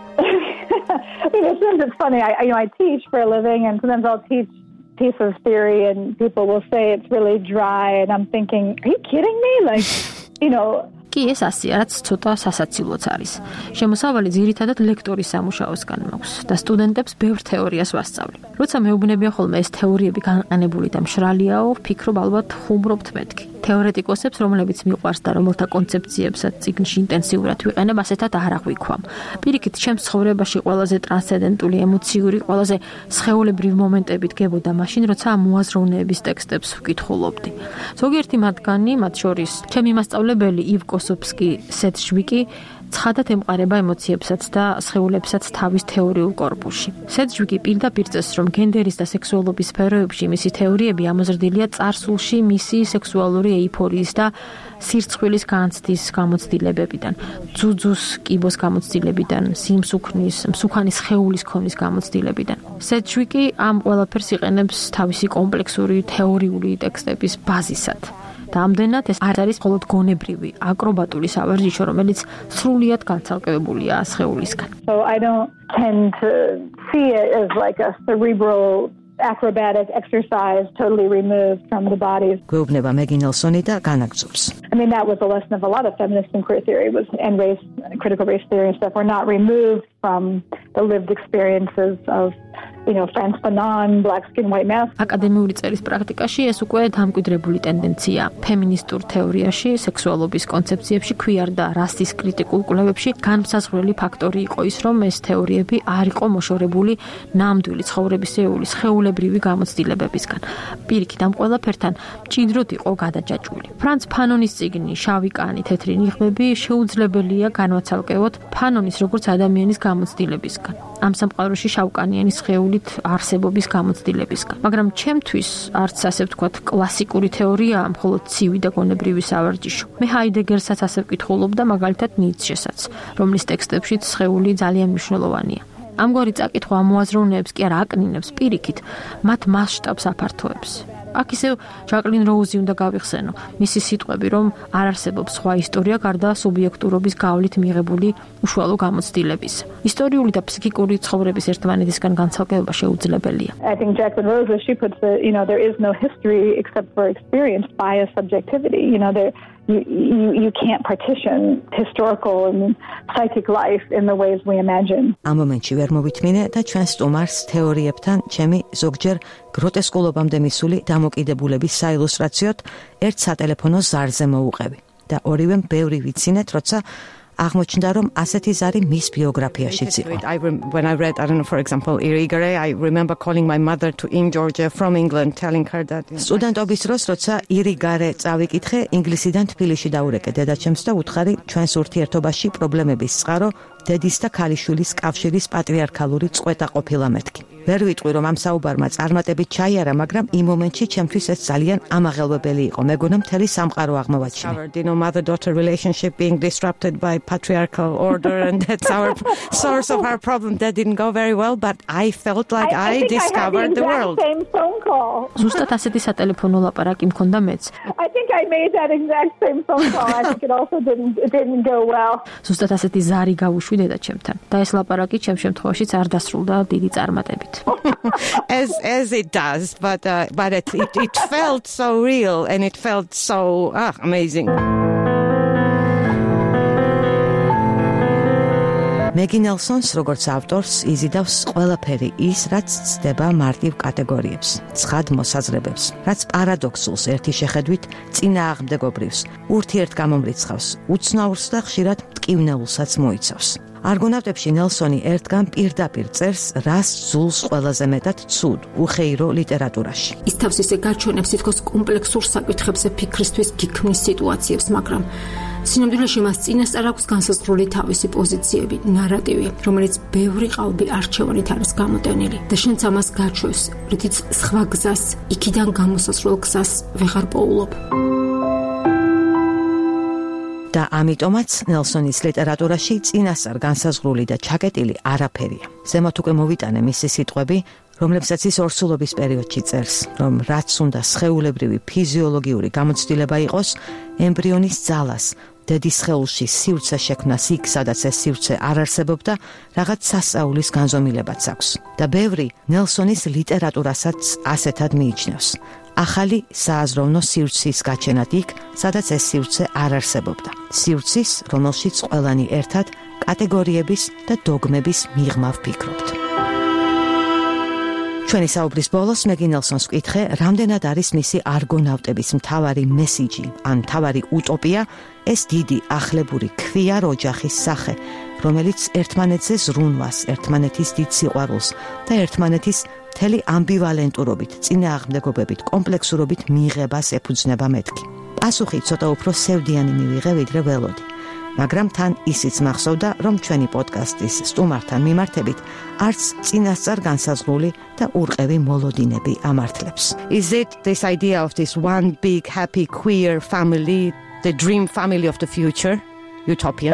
[SPEAKER 3] Sometimes it's funny. I, you know, I teach for a living, and sometimes I'll teach piece of theory, and people will say it's really dry, and I'm thinking, are you kidding me? Like, you know.
[SPEAKER 2] კი ეს ასია, რაც ცოტა სასაცილოც არის. შემოსავალი ძირითადად ლექტორის სამუშაოსგან მაქვს და სტუდენტებს ბევრ თეორიას ვასწავლი. როცა მეუბნებიან ხოლმე ეს თეორიები განყენებული და მშრალიაო, ვფიქრობ ალბათ ხუმრობთ მეთქი. თეორეტიკოსებს, რომლებიც მიყვარს და რომელთა კონცეფციებსაც წიგნში ინტენსიურად ვიყენებ, ასეთად არ აღვიქვამ. პირიქით, ჩემს ცხოვრებაში ყველაზე ტრანსცენდენტული, ემოციური, ყველაზე სხეულებრივი მომენტები დგებოდა მაშინ, როცა ამ მოაზროვნეების ტექსტებს ვკითხულობდი. ზოგიერთი მათგანი, მათ შორის ჩემი მასწავლებელი ივ კოსოფსკი სეჯვიკი ცხადად ემყარება ემოციებსაც და სხეულებსაც თავის თეორიულ კორპუსში. სეჯვიკი პირდაპირ წეს, რომ გენდერის და სექსუალობის სფეროებში მისი თეორიები ამოზრდილია წარსულში მისი სექსუალური ეიფორიის და სირცხვილის განცდის გამოცდილებებიდან, ძუძუს კიბოს გამოცდილებიდან, სიმსუქნის, მსუქანის სხეულის ქონის გამოცდილებიდან. სეჯვიკი ამ ყველაფერს იყენებს თავისი კომპლექსური თეორიული ტექსტების ბაზისად. და ამდენად ეს არ არის მხოლოდ გონებრივი, აკრობატული სავარჯიშო, რომელიც სრულიად განცალკევებულია სხეულისგან.
[SPEAKER 3] So I don't tend to see it as like a cerebral acrobatic exercise totally removed from the body.
[SPEAKER 1] გვეუბნება მეგი ნელსონი და განაგრძობს.
[SPEAKER 3] I mean, that was the lesson of a lot of feminist and queer theory was and race, critical race theory and stuff were not removed from the lived experiences of you know, Frantz Fanon, black skin, white mask.
[SPEAKER 2] აკადემიური წერის პრაქტიკაში ეს უკვე დამკვიდრებული ტენდენცია. ფემინისტურ თეორიაში, სექსუალობის კონცეფციებში, queer და რასის კრიტიკულ კვლევებში განმსაზღვრელი ფაქტორი იყო ის, რომ ეს თეორიები არ იყო მოშორებული ნამდვილი ცხოვრებისეული სხეულებრივი გამოცდილებებისგან. პირიქით, ამ ყველაფერთან მჭიდროდ იყო გადაჯაჭვული. ფრანც ფანონის წიგნი „შავი კანი, თეთრი ნიღბები“ შეუძლებელია განვაცალკევოთ ფანონის როგორც ადამიანის გამოცდილებისგან. ამ სამყაროში შავკანიანი სხეულით არსებობის გამოცდილებისგან. მაგრამ ჩემთვის არც ასე ვთქვათ კლასიკური თეორია, მხოლოდ ცივი და გონებრივი სავარჯიშო. მე ჰაიდეგერსაც ასე ვკითხულობდა, მაგალითად ნიცშესაც, რომლის ტექსტებშიც სხეული ძალიან მნიშვნელოვანია. ამგვარი წაკითხვა ამ მოაზროვნეებს კი არ აკნინებს, პირიქით, მათ მასშტაბს აფართოებს. აქ ისევ ჟაკლინ როუზი უნდა გავიხსენო, მისი სიტყვები, რომ არ არსებობს სხვა ისტორია გარდა სუბიექტურობის გავლით მიღებული უშუალო გამოცდილების. ისტორიული და ფსიქიკური ცხოვრების ერთმანეთისგან განცალკევება შეუძლებელია.
[SPEAKER 3] I think Jacqueline Rose, she puts the, you know, there is no history except for experience bias subjectivity. You know, there you, you you can't partition historical and psychic life in the ways we imagine.
[SPEAKER 1] ამ მომენტში ვერ მოვითმინე და ჩვენ სტუმარს თეორიებთან ჩემი ზოგჯერ გროტესკულობამდე მისული დამოკიდებულების საილუსტრაციოდ ერთ სატელეფონო ზარზე მოუყევი და ორივე ბევრი ვიცინეთ, როცა აღმოჩნდა, რომ ასეთი ზარი მის ბიოგრაფიაშიც იყო.
[SPEAKER 4] I rem- when I read, I don't know, for example, Irigare, I remember calling my mother to in Georgia from England, telling her that.
[SPEAKER 1] სტუდენტობის დროს, როცა ირიგარე წავიკითხე, ინგლისიდან თბილისში დაურეკე დედაჩემს და უთხარი ჩვენს ურთიერთობაში პრობლემების წყარო დედის და ქალიშვილის კავშირის პატრიარქალური წყვეტა ყოფილა მეთქი. ვერ ვიტყვი რომ ამ საუბარმა წარმატებით ჩაიარა, მაგრამ იმ მომენტში ჩემთვის ეს ძალიან ამაღელვებელი იყო. მეგონა მთელი სამყარო აღმოვაჩინე.
[SPEAKER 4] You know, mother-daughter relationship being disrupted by patriarchal order, and that's our source of our problem. That didn't go very well, but I felt like I, I, I discovered
[SPEAKER 3] I
[SPEAKER 4] the world.
[SPEAKER 3] Same phone call.
[SPEAKER 2] ზუსტად ასეთი სატელეფონო ლაპარაკი მქონდა მეც.
[SPEAKER 3] I think I made that exact same phone call. I think it also didn't it didn't go well.
[SPEAKER 2] ზუსტად ასეთი ზარი გავუშვი დედა ჩემთან. და ეს ლაპარაკი ჩემ შემთხვევაშიც არ დასრულდა დიდი წარმატებით.
[SPEAKER 4] as as it does, but uh, but it, it it felt so real and it felt so ah, amazing.
[SPEAKER 1] Maggie Nelson's როგორც ავტორს იზიდავს ყველაფერი ის, რაც ცდება მარტივ კატეგორიებს, ცხად მოსაზრებებს, რაც პარადოქსულს ერთი შეხედვით წინააღმდეგობრივს, ურთიერთგამომრიცხავს, უცნაურს და ხშირად მტკივნეულსაც მოიცავს. არგონავტებში ნელსონი ერთგან პირდაპირ წერს, რას ძულს ყველაზე მეტად ცუდ, უხეირო ლიტერატურაში.
[SPEAKER 2] ის თავს ისე გაჩვენებს თითქოს კომპლექსურ საკითხებზე ფიქრისთვის გიქმნის სიტუაციებს, მაგრამ სინამდვილეში მას წინასწარ აქვს განსაზღვრული თავისი პოზიციები, ნარატივი, რომელიც ბევრი ყალბი არჩევანით არის გამოტენილი და შენც ამას გაჩვევს, რითიც სხვა გზას, იქიდან გამოსასვლელ გზას ვეღარ პოულობ.
[SPEAKER 1] და ამიტომაც ნელსონის ლიტერატურაში წინასწარ განსაზღვრული და ჩაკეტილი არაფერია. ზემოთ უკვე მოვიტანე მისი სიტყვები, რომლებსაც ის ორსულობის პერიოდში წერს, რომ რაც უნდა სხეულებრივი ფიზიოლოგიური გამოცდილება იყოს, ემბრიონის ძალას, დედის სხეულში სივრცე შექმნას იქ, სადაც ეს სივრცე არ არსებობდა, რაღაც სასწაულის განზომილებაც აქვს. და ბევრი ნელსონის ლიტერატურასაც ასეთად მიიჩნევს. ახალი სააზროვნო სივრცის გაჩენად იქ, სადაც ეს სივრცე არ არსებობდა. სივრცის, რომელშიც ყველანი ერთად კატეგორიების და დოგმების მიღმა ვფიქრობთ. ჩვენი საუბრის ბოლოს Maggie Nelson's ვკითხე, რამდენად არის მისი არგონავტების მთავარი მესიჯი, ან მთავარი უტოპია, ეს დიდი ახლებური ქვიარ ოჯახის სახე, რომელიც ერთმანეთზე ზრუნვას, ერთმანეთის დიდ სიყვარულს და ერთმანეთის მთელი ამბივალენტურობით, წინააღმდეგობებით, კომპლექსურობით მიღებას ეფუძნება მეთქი. პასუხი ცოტა უფრო სევდიანი მივიღე, ვიდრე ველოდი. მაგრამ თან ისიც მახსოვდა, რომ ჩვენი პოდკასტის სტუმართან მიმართებით არც წინასწარ განსაზღვრული და ურყევი მოლოდინები ამართლებს.
[SPEAKER 4] Is it this idea of this one big happy queer family, the dream family of the future, utopian?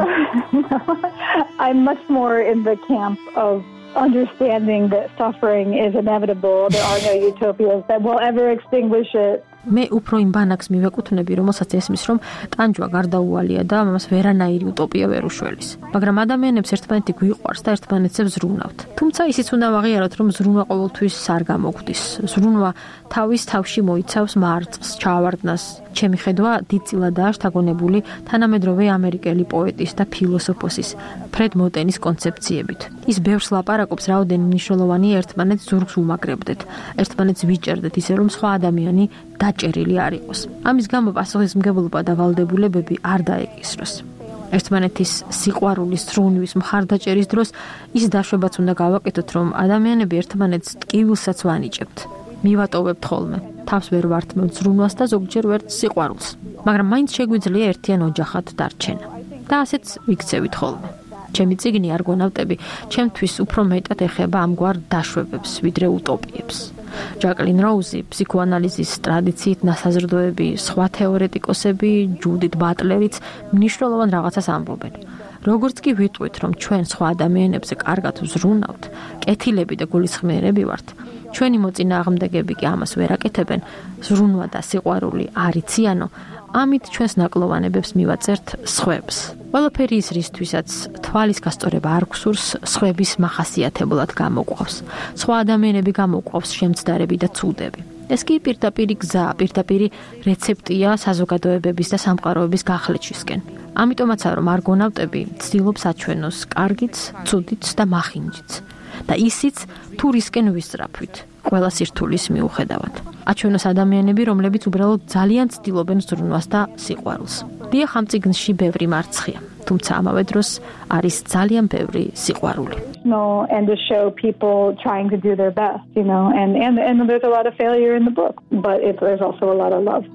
[SPEAKER 3] I'm much more in the camp of understanding that suffering is inevitable. There are no utopias that will ever extinguish it.
[SPEAKER 2] მე უფრო იმ ბანაკს მივეკუთვნები, რომელსაც ესმის, რომ ტანჯვა გარდაუვალია და ამას ვერანაირი უტოპია ვერ უშველის. მაგრამ ადამიანებს ერთმანეთი გვიყვარს და ერთმანეთზე ვზრუნავთ. თუმცა ისიც უნდა ვაღიაროთ, რომ ზრუნვა ყოველთვის არ გამოგვდის. ზრუნვა თავის თავში მოიცავს მარწყს, ჩავარდნას. ჩემი ხედვა დიდწილადაა შთაგონებული თანამედროვე ამერიკელი პოეტის და ფილოსოფოსის ფრედ მოტენის კონცეფციებით. ის ბევრს ლაპარაკობს, რაოდენი მნიშვნელოვანი ერთმანეთს ზურგს უმაგრებდეთ, ერთმანეთს ვიჭერდეთ, ისე რომ სხვა ადამიანი დაჭერილი არ იყოს. ამის გამო პასუხისმგებლობა და ვალდებულებები არ დაეკისროს. ერთმანეთის სიყვარულის, ზრუნვის, მხარდაჭერის დროს ის დაშვებაც უნდა გავაკეთოთ, რომ ადამიანები ერთმანეთს ტკივილსაც ვანიჭებთ. მივატოვებთ ხოლმე, თავს ვერ ვართმევთ ზრუნვას და ზოგჯერ ვერც სიყვარულს. მაგრამ მაინც შეგვიძლია ერთიან ოჯახად დარჩენა. და ასეც ვიქცევით ხოლმე. ჩემი წიგნი არგონავტები ჩემთვის უფრო მეტად ეხება ამგვარ დაშვებებს, ვიდრე უტოპიებს. ჯაკლინ როუზი, ფსიქოანალიზის ტრადიციით ნასაზრდოები, სხვა თეორეტიკოსები, ჯუდით ბატლერიც მნიშვნელოვან რაღაცას ამბობენ. როგორც კი ვიტყვით, რომ ჩვენ სხვა ადამიანებზე კარგად ვზრუნავთ, კეთილები და გულისხმიერები ვართ, ჩვენი მოწინააღმდეგები კი ამას ვერ აკეთებენ, ზრუნვა და სიყვარული არ იციანო, ამით ჩვენს ნაკლოვანებებს მივაწერთ სხვებს. ყველაფერი ის რისთვისაც თვალის გასწორება არ გვსურს, სხვების მახასიათებლად გამოყვავს. სხვა ადამიანები გამოყვავს შემცდარები და ცუდები. ეს კი პირდაპირი გზა, პირდაპირი რეცეპტია საზოგადოებების და სამყაროების გახლეჩვისკენ. ამიტომაცაა, რომ არგონავტები ცდილობს აჩვენოს კარგიც, ცუდიც და მახინჯიც. და ისიც თუ რისკენ ვისწრაფვით, ყველა სირთულის მიუხედავად. აჩვენოს ადამიანები, რომლებიც უბრალოდ ძალიან ცდილობენ ზრუნვას და სიყვარულს. დიახ, ამ წიგნში ბევრი მარცხია, თუმცა ამავე დროს არის ძალიან ბევრი სიყვარული.
[SPEAKER 3] No, and to show people trying to do their best, you know, and and and there's a lot of failure in the book, but it, there's also a lot of love.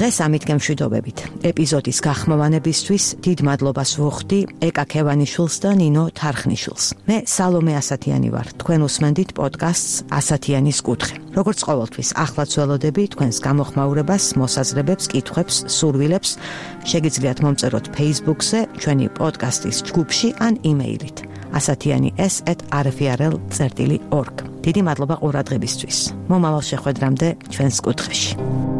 [SPEAKER 1] დღეს ამით გემშვიდობებით. ეპიზოდის გახმოვანებისთვის დიდ მადლობას ვუხდი ეკა ქევანიშვილს და ნინო თარხნიშვილს. მე სალომე ასათიანი ვარ. თქვენ უსმენდით პოდკასტს ასათიანის კუთხე. როგორც ყოველთვის, ახლაც ველოდები თქვენს გამოხმაურებას, მოსაზრებებს, კითხვებს, სურვილებს შეგიძლიათ მომწეროთ Facebook-ზე, ჩვენი პოდკასტის ჯგუფში ან იმეილით ასათიანი ეს at r f r l dot org. დიდი მადლობა ყურადღებისთვის. მომავალ შეხვედრამდე ჩვენს კუთხეში.